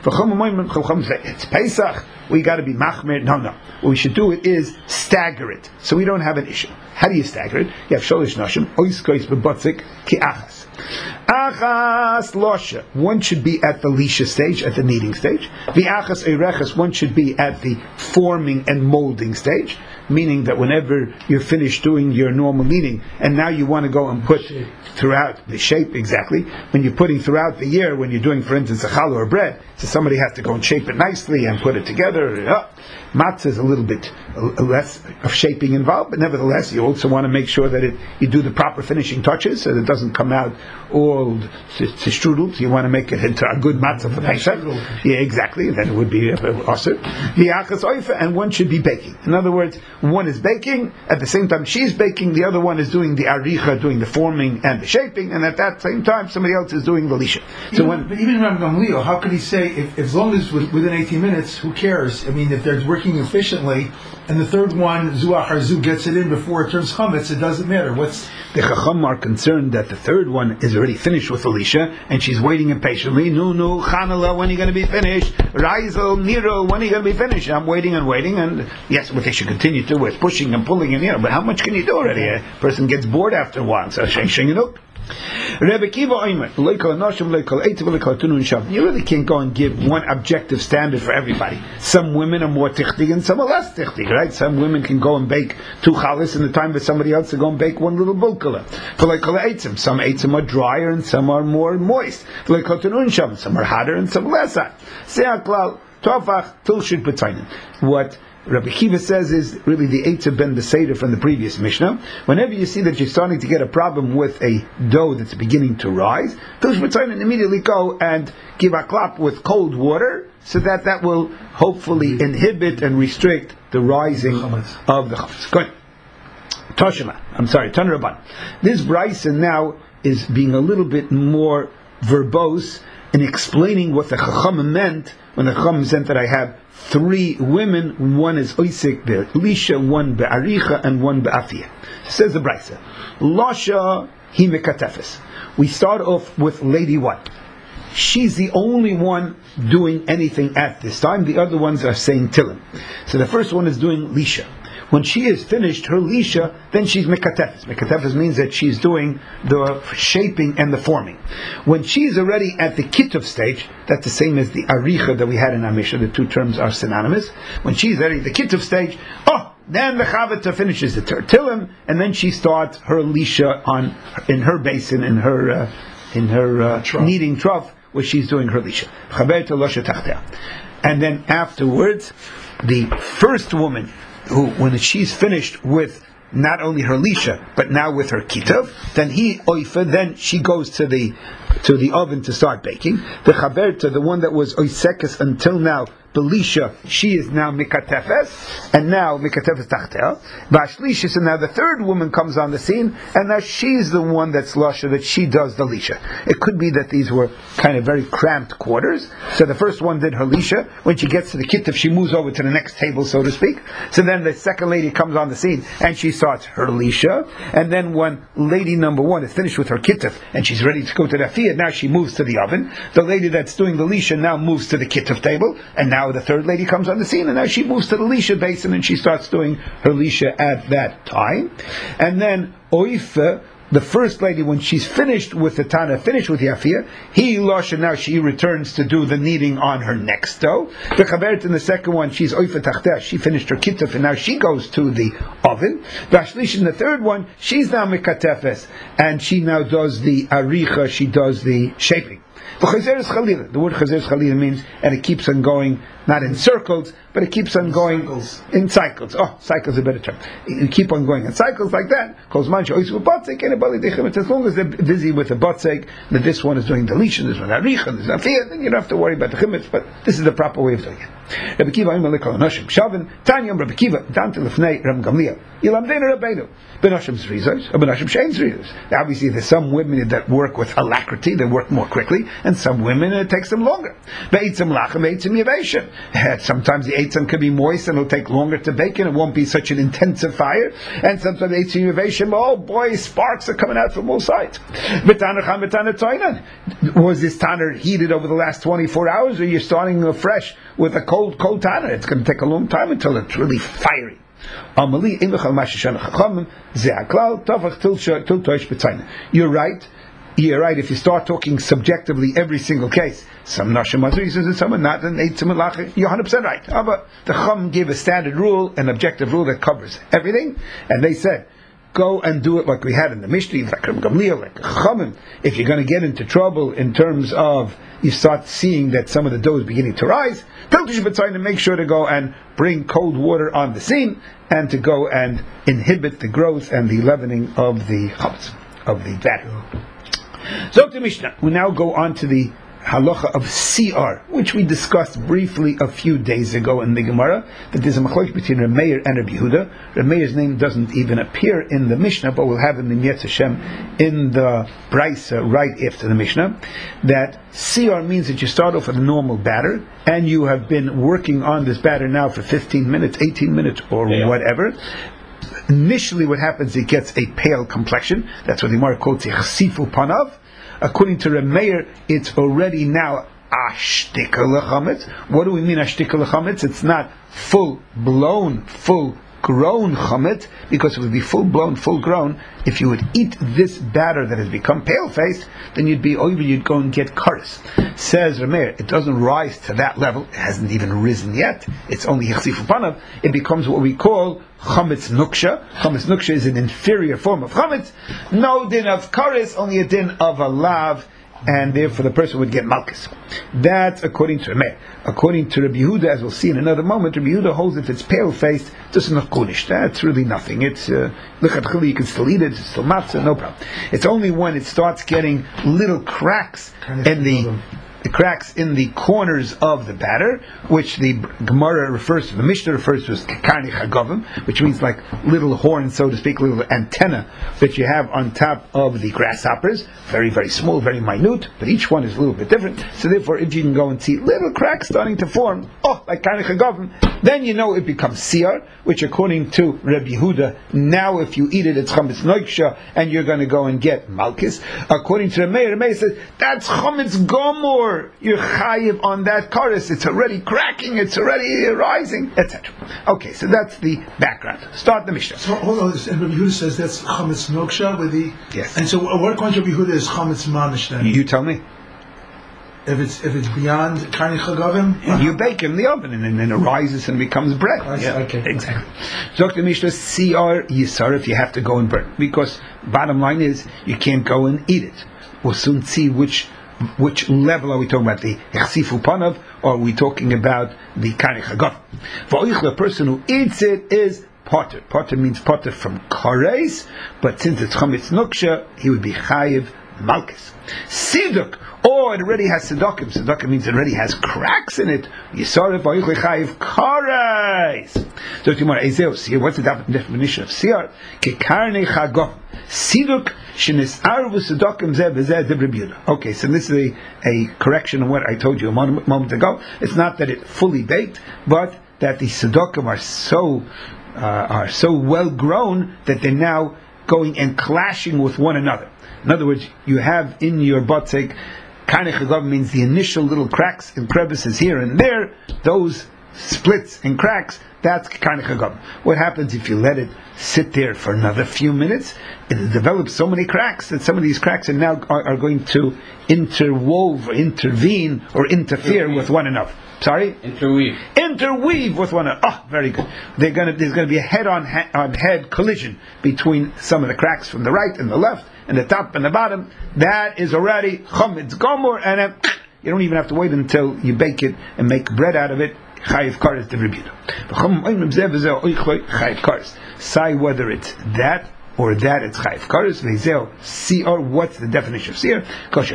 It's Pesach. We got to be machmer. No, no. What we should do it is stagger it, so we don't have an issue. How do you stagger it? You have sholish nashim, oiskois bebotzik ki achas. Achas losha. One should be at the lisha stage, at the kneading stage. The achas eirechas, one should be at the forming and molding stage. Meaning that whenever you're finished doing your normal kneading, and now you want to go and put throughout the shape, exactly, when you're putting throughout the year, when you're doing, for instance, a challah or bread, so somebody has to go and shape it nicely and put it together. Uh, matzah is a little bit less of shaping involved, but nevertheless, you also want to make sure that it, you do the proper finishing touches, so that it doesn't come out all to, to strudel. So you want to make it into a good matzah for Pesach. Yeah, exactly. Then it would be awesome. The achas oifa, and one should be baking. In other words, one is baking, at the same time she's baking, the other one is doing the aricha, doing the forming and the shaping, and at that same time somebody else is doing the lisha. So even, when, but even Rabbi Gamliel, how could he say, if, as long as within eighteen minutes, who cares? I mean, if they're working efficiently, and the third one, Zuach or Zu, gets it in before it turns chametz, it doesn't matter. What's the Chacham are concerned that the third one is already finished with Elisha, and she's waiting impatiently. No, no, Chanala, when are you going to be finished? Raisel, Nero, when are you going to be finished? I'm waiting and waiting, and yes, what they should continue to do is pushing and pulling, and you know, but how much can you do already? A person gets bored after a while, so sheng sheng it up. Rebbe Kiva Oimer, you really can't go and give one objective standard for everybody. Some women are more tichtig and some are less tichtig, right? Some women can go and bake two chalas in the time, but somebody else to go and bake one little bulkala. Some eitzim are drier and some are more moist. Some are hotter and some less hot. What Rabbi Kiva says is really the Eitz ben Beseder from the previous Mishnah. Whenever you see that you're starting to get a problem with a dough that's beginning to rise, and immediately go and give a clap with cold water, so that that will hopefully inhibit and restrict the rising of the chametz. Good. Toshima, I'm sorry, Tanraban. This Bryson now is being a little bit more verbose in explaining what the Chacham meant when the Chacham meant that I have three women, one is Oisik be'Lisha, one be'Aricha, and one be'Afiyah. Says the Bryson, Lasha hi mekatefes. We start off with lady one. She's the only one doing anything at this time. The other ones are saying Tilim. So the first one is doing Lisha. When she has finished her Lisha, then she's Mekatefes. Mekatefes means that she's doing the shaping and the forming. When she's already at the Kitov stage, that's the same as the Aricha that we had in our Mishnah. The two terms are synonymous. When she's already at the Kitov stage, oh, then the Chavata finishes the Tilim, and then she starts her Lisha on in her basin, in her uh, in her uh, trough. kneading trough, where she's doing her Lisha. And then afterwards, the first woman, who, when she's finished with not only her lisha but now with her kitov, then he oifa, then she goes to the to the oven to start baking. The chaberta, the one that was oisekes until now, the lisha, she is now mikatefes, and now mikatefes tachtel. Vashlisha, so now the third woman comes on the scene, and now she's the one that's lasha, that she does the lisha. It could be that these were kind of very cramped quarters. So the first one did her lisha. When she gets to the kitov, she moves over to the next table, so to speak. So then the second lady comes on the scene, and she starts her lisha. And then when lady number one is finished with her kitov, and she's ready to go to the afiyah, now she moves to the oven. The lady that's doing the lisha now moves to the kitov table, and now the third lady comes on the scene, and now she moves to the lisha basin, and she starts doing her lisha at that time. And then oifa, the first lady, when she's finished with the tana, finished with the afiyah, he lasha, now she returns to do the kneading on her next dough. The chabert in the second one, she's oifa tachteh, she finished her kituf, and now she goes to the oven. Vashlish in the third one, she's now mikatefes, and she now does the aricha, she does the shaping. The word chazer chalila means, and it keeps on going, not in circles, but it keeps on going cycles. in cycles. Oh, cycles is a better term. You keep on going in cycles like that. As long as they're busy with the batzek, that this one is doing the lisha, this one aricha, this afiyah, then you don't have to worry about the chimetz. But this is the proper way of doing it. Rabbi Kiva, Shavin, Tanyam, Rabbi Kiva, Dante Lefnei, Ram Gamliel, Yilamdena Rabbeinu, Benashim Zrizos, or Benashim Shein Zrizos. Obviously, there's some women that work with alacrity, they work more quickly, and some women it takes them longer. Be'itzim lachem, be'itzim yaveshem. Sometimes the eitzim could be moist and it'll take longer to bake, and it won't be such an intensive fire. And sometimes the eitzim yaveshem, oh boy, sparks are coming out from both sides. Was this tanner heated over the last twenty-four hours, or you're starting afresh with a cold, cold tanner? It's going to take a long time until it's really fiery. You're right. You're right. If you start talking subjectively every single case, some nashim mazris and some are not, then eitzim malach, you're one hundred percent right. But the Chum gave a standard rule, an objective rule that covers everything, and they said, go and do it like we had in the Mishnah, like Gamliel, like Chachamim. If you're going to get into trouble in terms of you start seeing that some of the dough is beginning to rise, to make sure to go and bring cold water on the scene and to go and inhibit the growth and the leavening of the chametz, of the batter. So to Mishnah, we now go on to the halacha of C R, which we discussed briefly a few days ago in the Gemara, that there's a machlokes between Reb Meir and Reb Yehuda. Reb Meir's name doesn't even appear in the Mishnah, but we'll have him in Yetz Hashem in the Brisa right after the Mishnah. That C R means that you start off with a normal batter, and you have been working on this batter now for fifteen minutes, eighteen minutes, or yeah. whatever. Initially what happens, it gets a pale complexion. That's what the Gemara calls Chasifu Panav. According to Reb Meir, it's already now ashtika lechametz. What do we mean ashtika lechametz? It's not full blown, full grown chametz, because it would be full blown, full grown. If you would eat this batter that has become pale faced, then you'd be over, you'd go and get karis. Says Reb Meir, it doesn't rise to that level. It hasn't even risen yet. It's only chasifu panav. It becomes what we call chametz nuksha. Chametz nuksha is an inferior form of chametz. No din of karis, only a din of a lav and therefore the person would get malchus. That's according to Rameir. According to Rabbi Yehuda, as we'll see in another moment, Rabbi Yehuda holds if it's pale-faced, it's not kunish. That's really nothing. It's lechatchila, uh, you can still eat it, it's still matzah, no problem. It's only when it starts getting little cracks in the the cracks in the corners of the batter, which the Gemara refers to, the Mishnah refers to as kekarni chagavim, which means like little horns, so to speak, little antenna that you have on top of the grasshoppers, very, very small, very minute, but each one is a little bit different. So therefore, if you can go and see little cracks starting to form, oh, like karni chagavim, then you know it becomes siyar, which according to Rabbi Yehuda, now if you eat it, it's chametz noiksha, and you're going to go and get malchus. According to Rameir, Rameir says, that's chametz gomor. You're chayiv on that kares. It's already cracking. It's already rising, et cetera. Okay, so that's the background. Start the Mishnah. So hold on. And Rabbi Yehuda says that's chametz noksha with the yes. And so what according to Rabbi Yehuda is chametz mamish then? You tell me. If it's if it's beyond karni chagavim, uh-huh. you bake it in the oven, and then it rises and becomes bread. I yeah, okay. Exactly. So the Mishnah siyar yisar if you have to go and burn, because bottom line is you can't go and eat it. We'll soon see which. Which level are we talking about? The Echsifu Panav, or are we talking about the Karni Chagav? The person who eats it is potter. Potter means potter from Kares, but since it's Chametz Nuksha, he would be Chayiv Malchus. Siduk, or it already has Sidokim. Sidokim means it already has cracks in it. Yisarif Vayuchle Chayiv Kares. So tomorrow, Ezeu, what's the definition of Siyar? Kekarni Chagav. Siduk. Okay, so this is a, a correction of what I told you a moment, moment ago. It's not that it's fully baked, but that the sedokim are so uh, are so well grown that they're now going and clashing with one another. In other words, you have in your batzek, karni chagav means the initial little cracks and crevices here and there, those splits and cracks, that's karni chagav. What happens if you let it sit there for another few minutes? It develops so many cracks that some of these cracks are now are, are going to interwove, or intervene, or interfere interweave. with one another. Sorry? Interweave. Interweave with one another. Oh, very good. They're going to, there's going to be a head-on ha- on head collision between some of the cracks from the right and the left, and the top and the bottom. That is already chametz gomor, and then you don't even have to wait until you bake it and make bread out of it. Chayiv kares distributed. Chayiv kares. Say whether it's that or that it's chayiv kares. Ve'zeo siyar. What's the definition of siyar?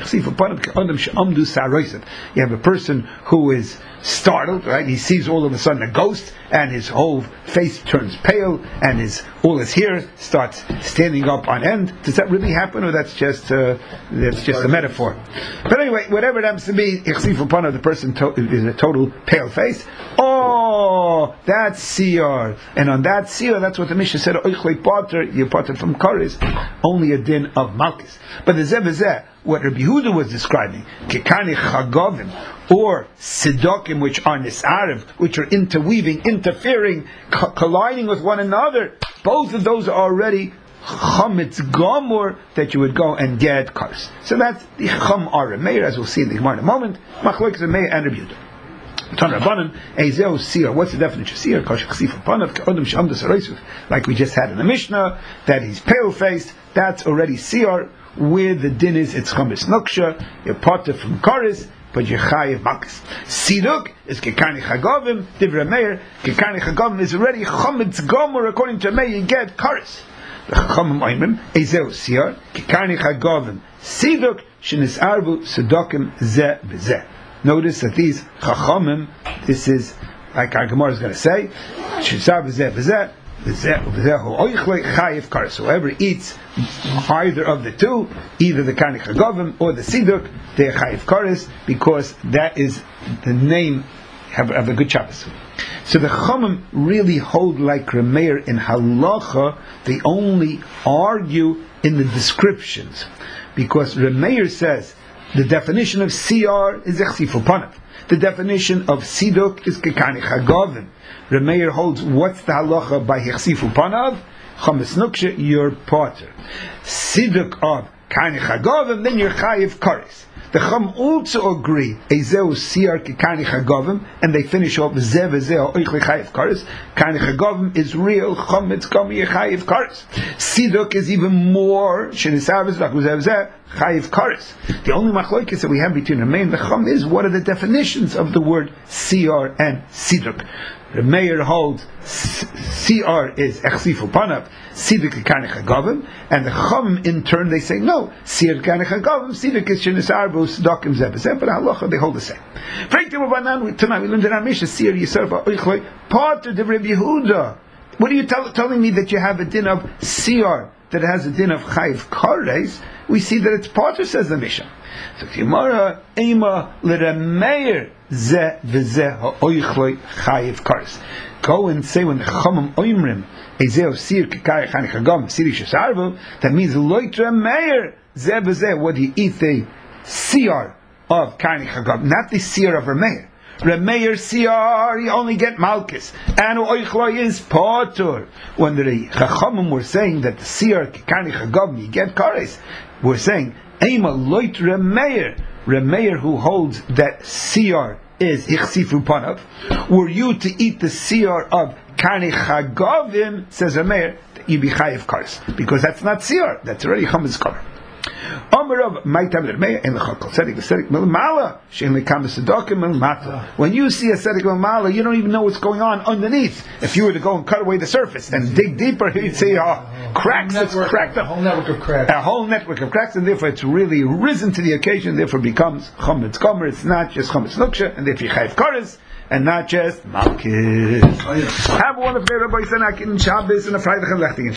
You have a person who is startled, right? He sees all of a sudden a ghost, and his whole face turns pale, and his all his hair starts standing up on end. Does that really happen, or that's just uh, that's just a metaphor? But anyway, whatever it happens to be, the person to- is a total pale face. Oh, that's siyar, and on that siyar, that's what the Mishnah said. Oichlei potter, you potter from kares, only a din of malchus. But the zeh what Rabbi Yehuda was describing, kekarni chagavim, or sidokim, which are nisarev, which are interweaving, interfering, co- colliding with one another, both of those are already chametz gomor, that you would go and get kars. So that's the chum are Meir, as we'll see in the Gemara in a moment. Machlokes Meir and Rabbi Yehuda. Tan Rabbanan, Ezeu siyar. What's the definition of siyar? Kosh chsifa panav ke'odem she'amdu saroisuv. Like we just had in the Mishnah, that he's pale faced. That's already siyar. Where the din is, it's chametz nuksha. You're potter from kares, but you're chayiv malchus. Siduk is kekarni chagavim. Divrei Meir, kekarni chagavim is already chametz gomer. According to Meir, you get kares. The chachamim oimrim ezeu siyar kekarni chagavim. Siduk shenisarvu sedokim zeh v'zeh. Notice that these chachamim, this is like our Gemara is going to say, shenisarvu zeh v'zeh. Whoever eats either of the two, either the karni chagavim or the siduk, they're chayiv kares, because that is the name of, of a good Shabbos. So the chachamim really hold like Rameir in halacha. They only argue in the descriptions, because Rameir says the definition of siyar is echsifu panav. The definition of siduk is kekarni chagavim. Rameir holds, what's the halacha by hechsifu panav? Chametz nuksha, you're potter. Siduk of karni chagavim, then you're chayiv kares. The Chum also agree, Ezeu Siyar Kikani Chagavim, and they finish off Zev Ezeu Oichle Chayiv Kares. Kani Chagavim is real, Chum it's Kami Chayiv Kares. Siduk is even more, Shenisav Zev Zev Chayiv Kares. The only machlokes that we have between Rameh and the Chum is what are the definitions of the word Siyar and Siduk. The mayor holds C R is Echsifu Panav, Siduk Kikani Chagavim, and the Chum in turn they say no, Siyar Kikani Chagavim, Siduk is Shenisarbu Sdokim Zebesem, but halacha they hold the same. Tonight we learned in our Mishnah Siyar Yisarva Oichloi Potter de Reb Yehuda. What are you tell, telling me that you have a din of Siyar that has a din of Chayiv Kares? We see that it's Potter, says the Mishnah. So Gemara Ema L'Rameir Ze V'Ze Ha'Oichloi Chayiv Kares. Go and say when the Chumam Oimrim Ezeu Sir Kikari Chani Chagam Siri Shesarvu, that means Loitra Meir Ze V'Ze. What do you eat the Siyar of Kani Chagam, not the Siyar of Rameir. Rameir Siyar, you only get Malchus, and Oichloi is Potter. When the Chachamim were saying that the Siyar Kikani Chagam you get Kares, we're saying Ema Loit Rameir, Rameir who holds that Siyar is Ichsifu Panav. Were you to eat the Siyar of Kani Chagavim, says Rameir, you be Chayiv Kares, because that's not Siyar, that's already Chametz Kares. When you see a Sediq Mala, you don't even know what's going on underneath. If you were to go and cut away the surface and dig deeper, you'd see oh, cracks. It's cracked up. A whole network of cracks. A whole network of cracks, and therefore it's really risen to the occasion. Therefore becomes Chometz Gomer. It's not just Chometz Nuksha, and therefore Chayiv Kares, and not just Malkis. Have a wonderful day, Rabbi Yitzhak, in Shabbos and a Friday and Lechting.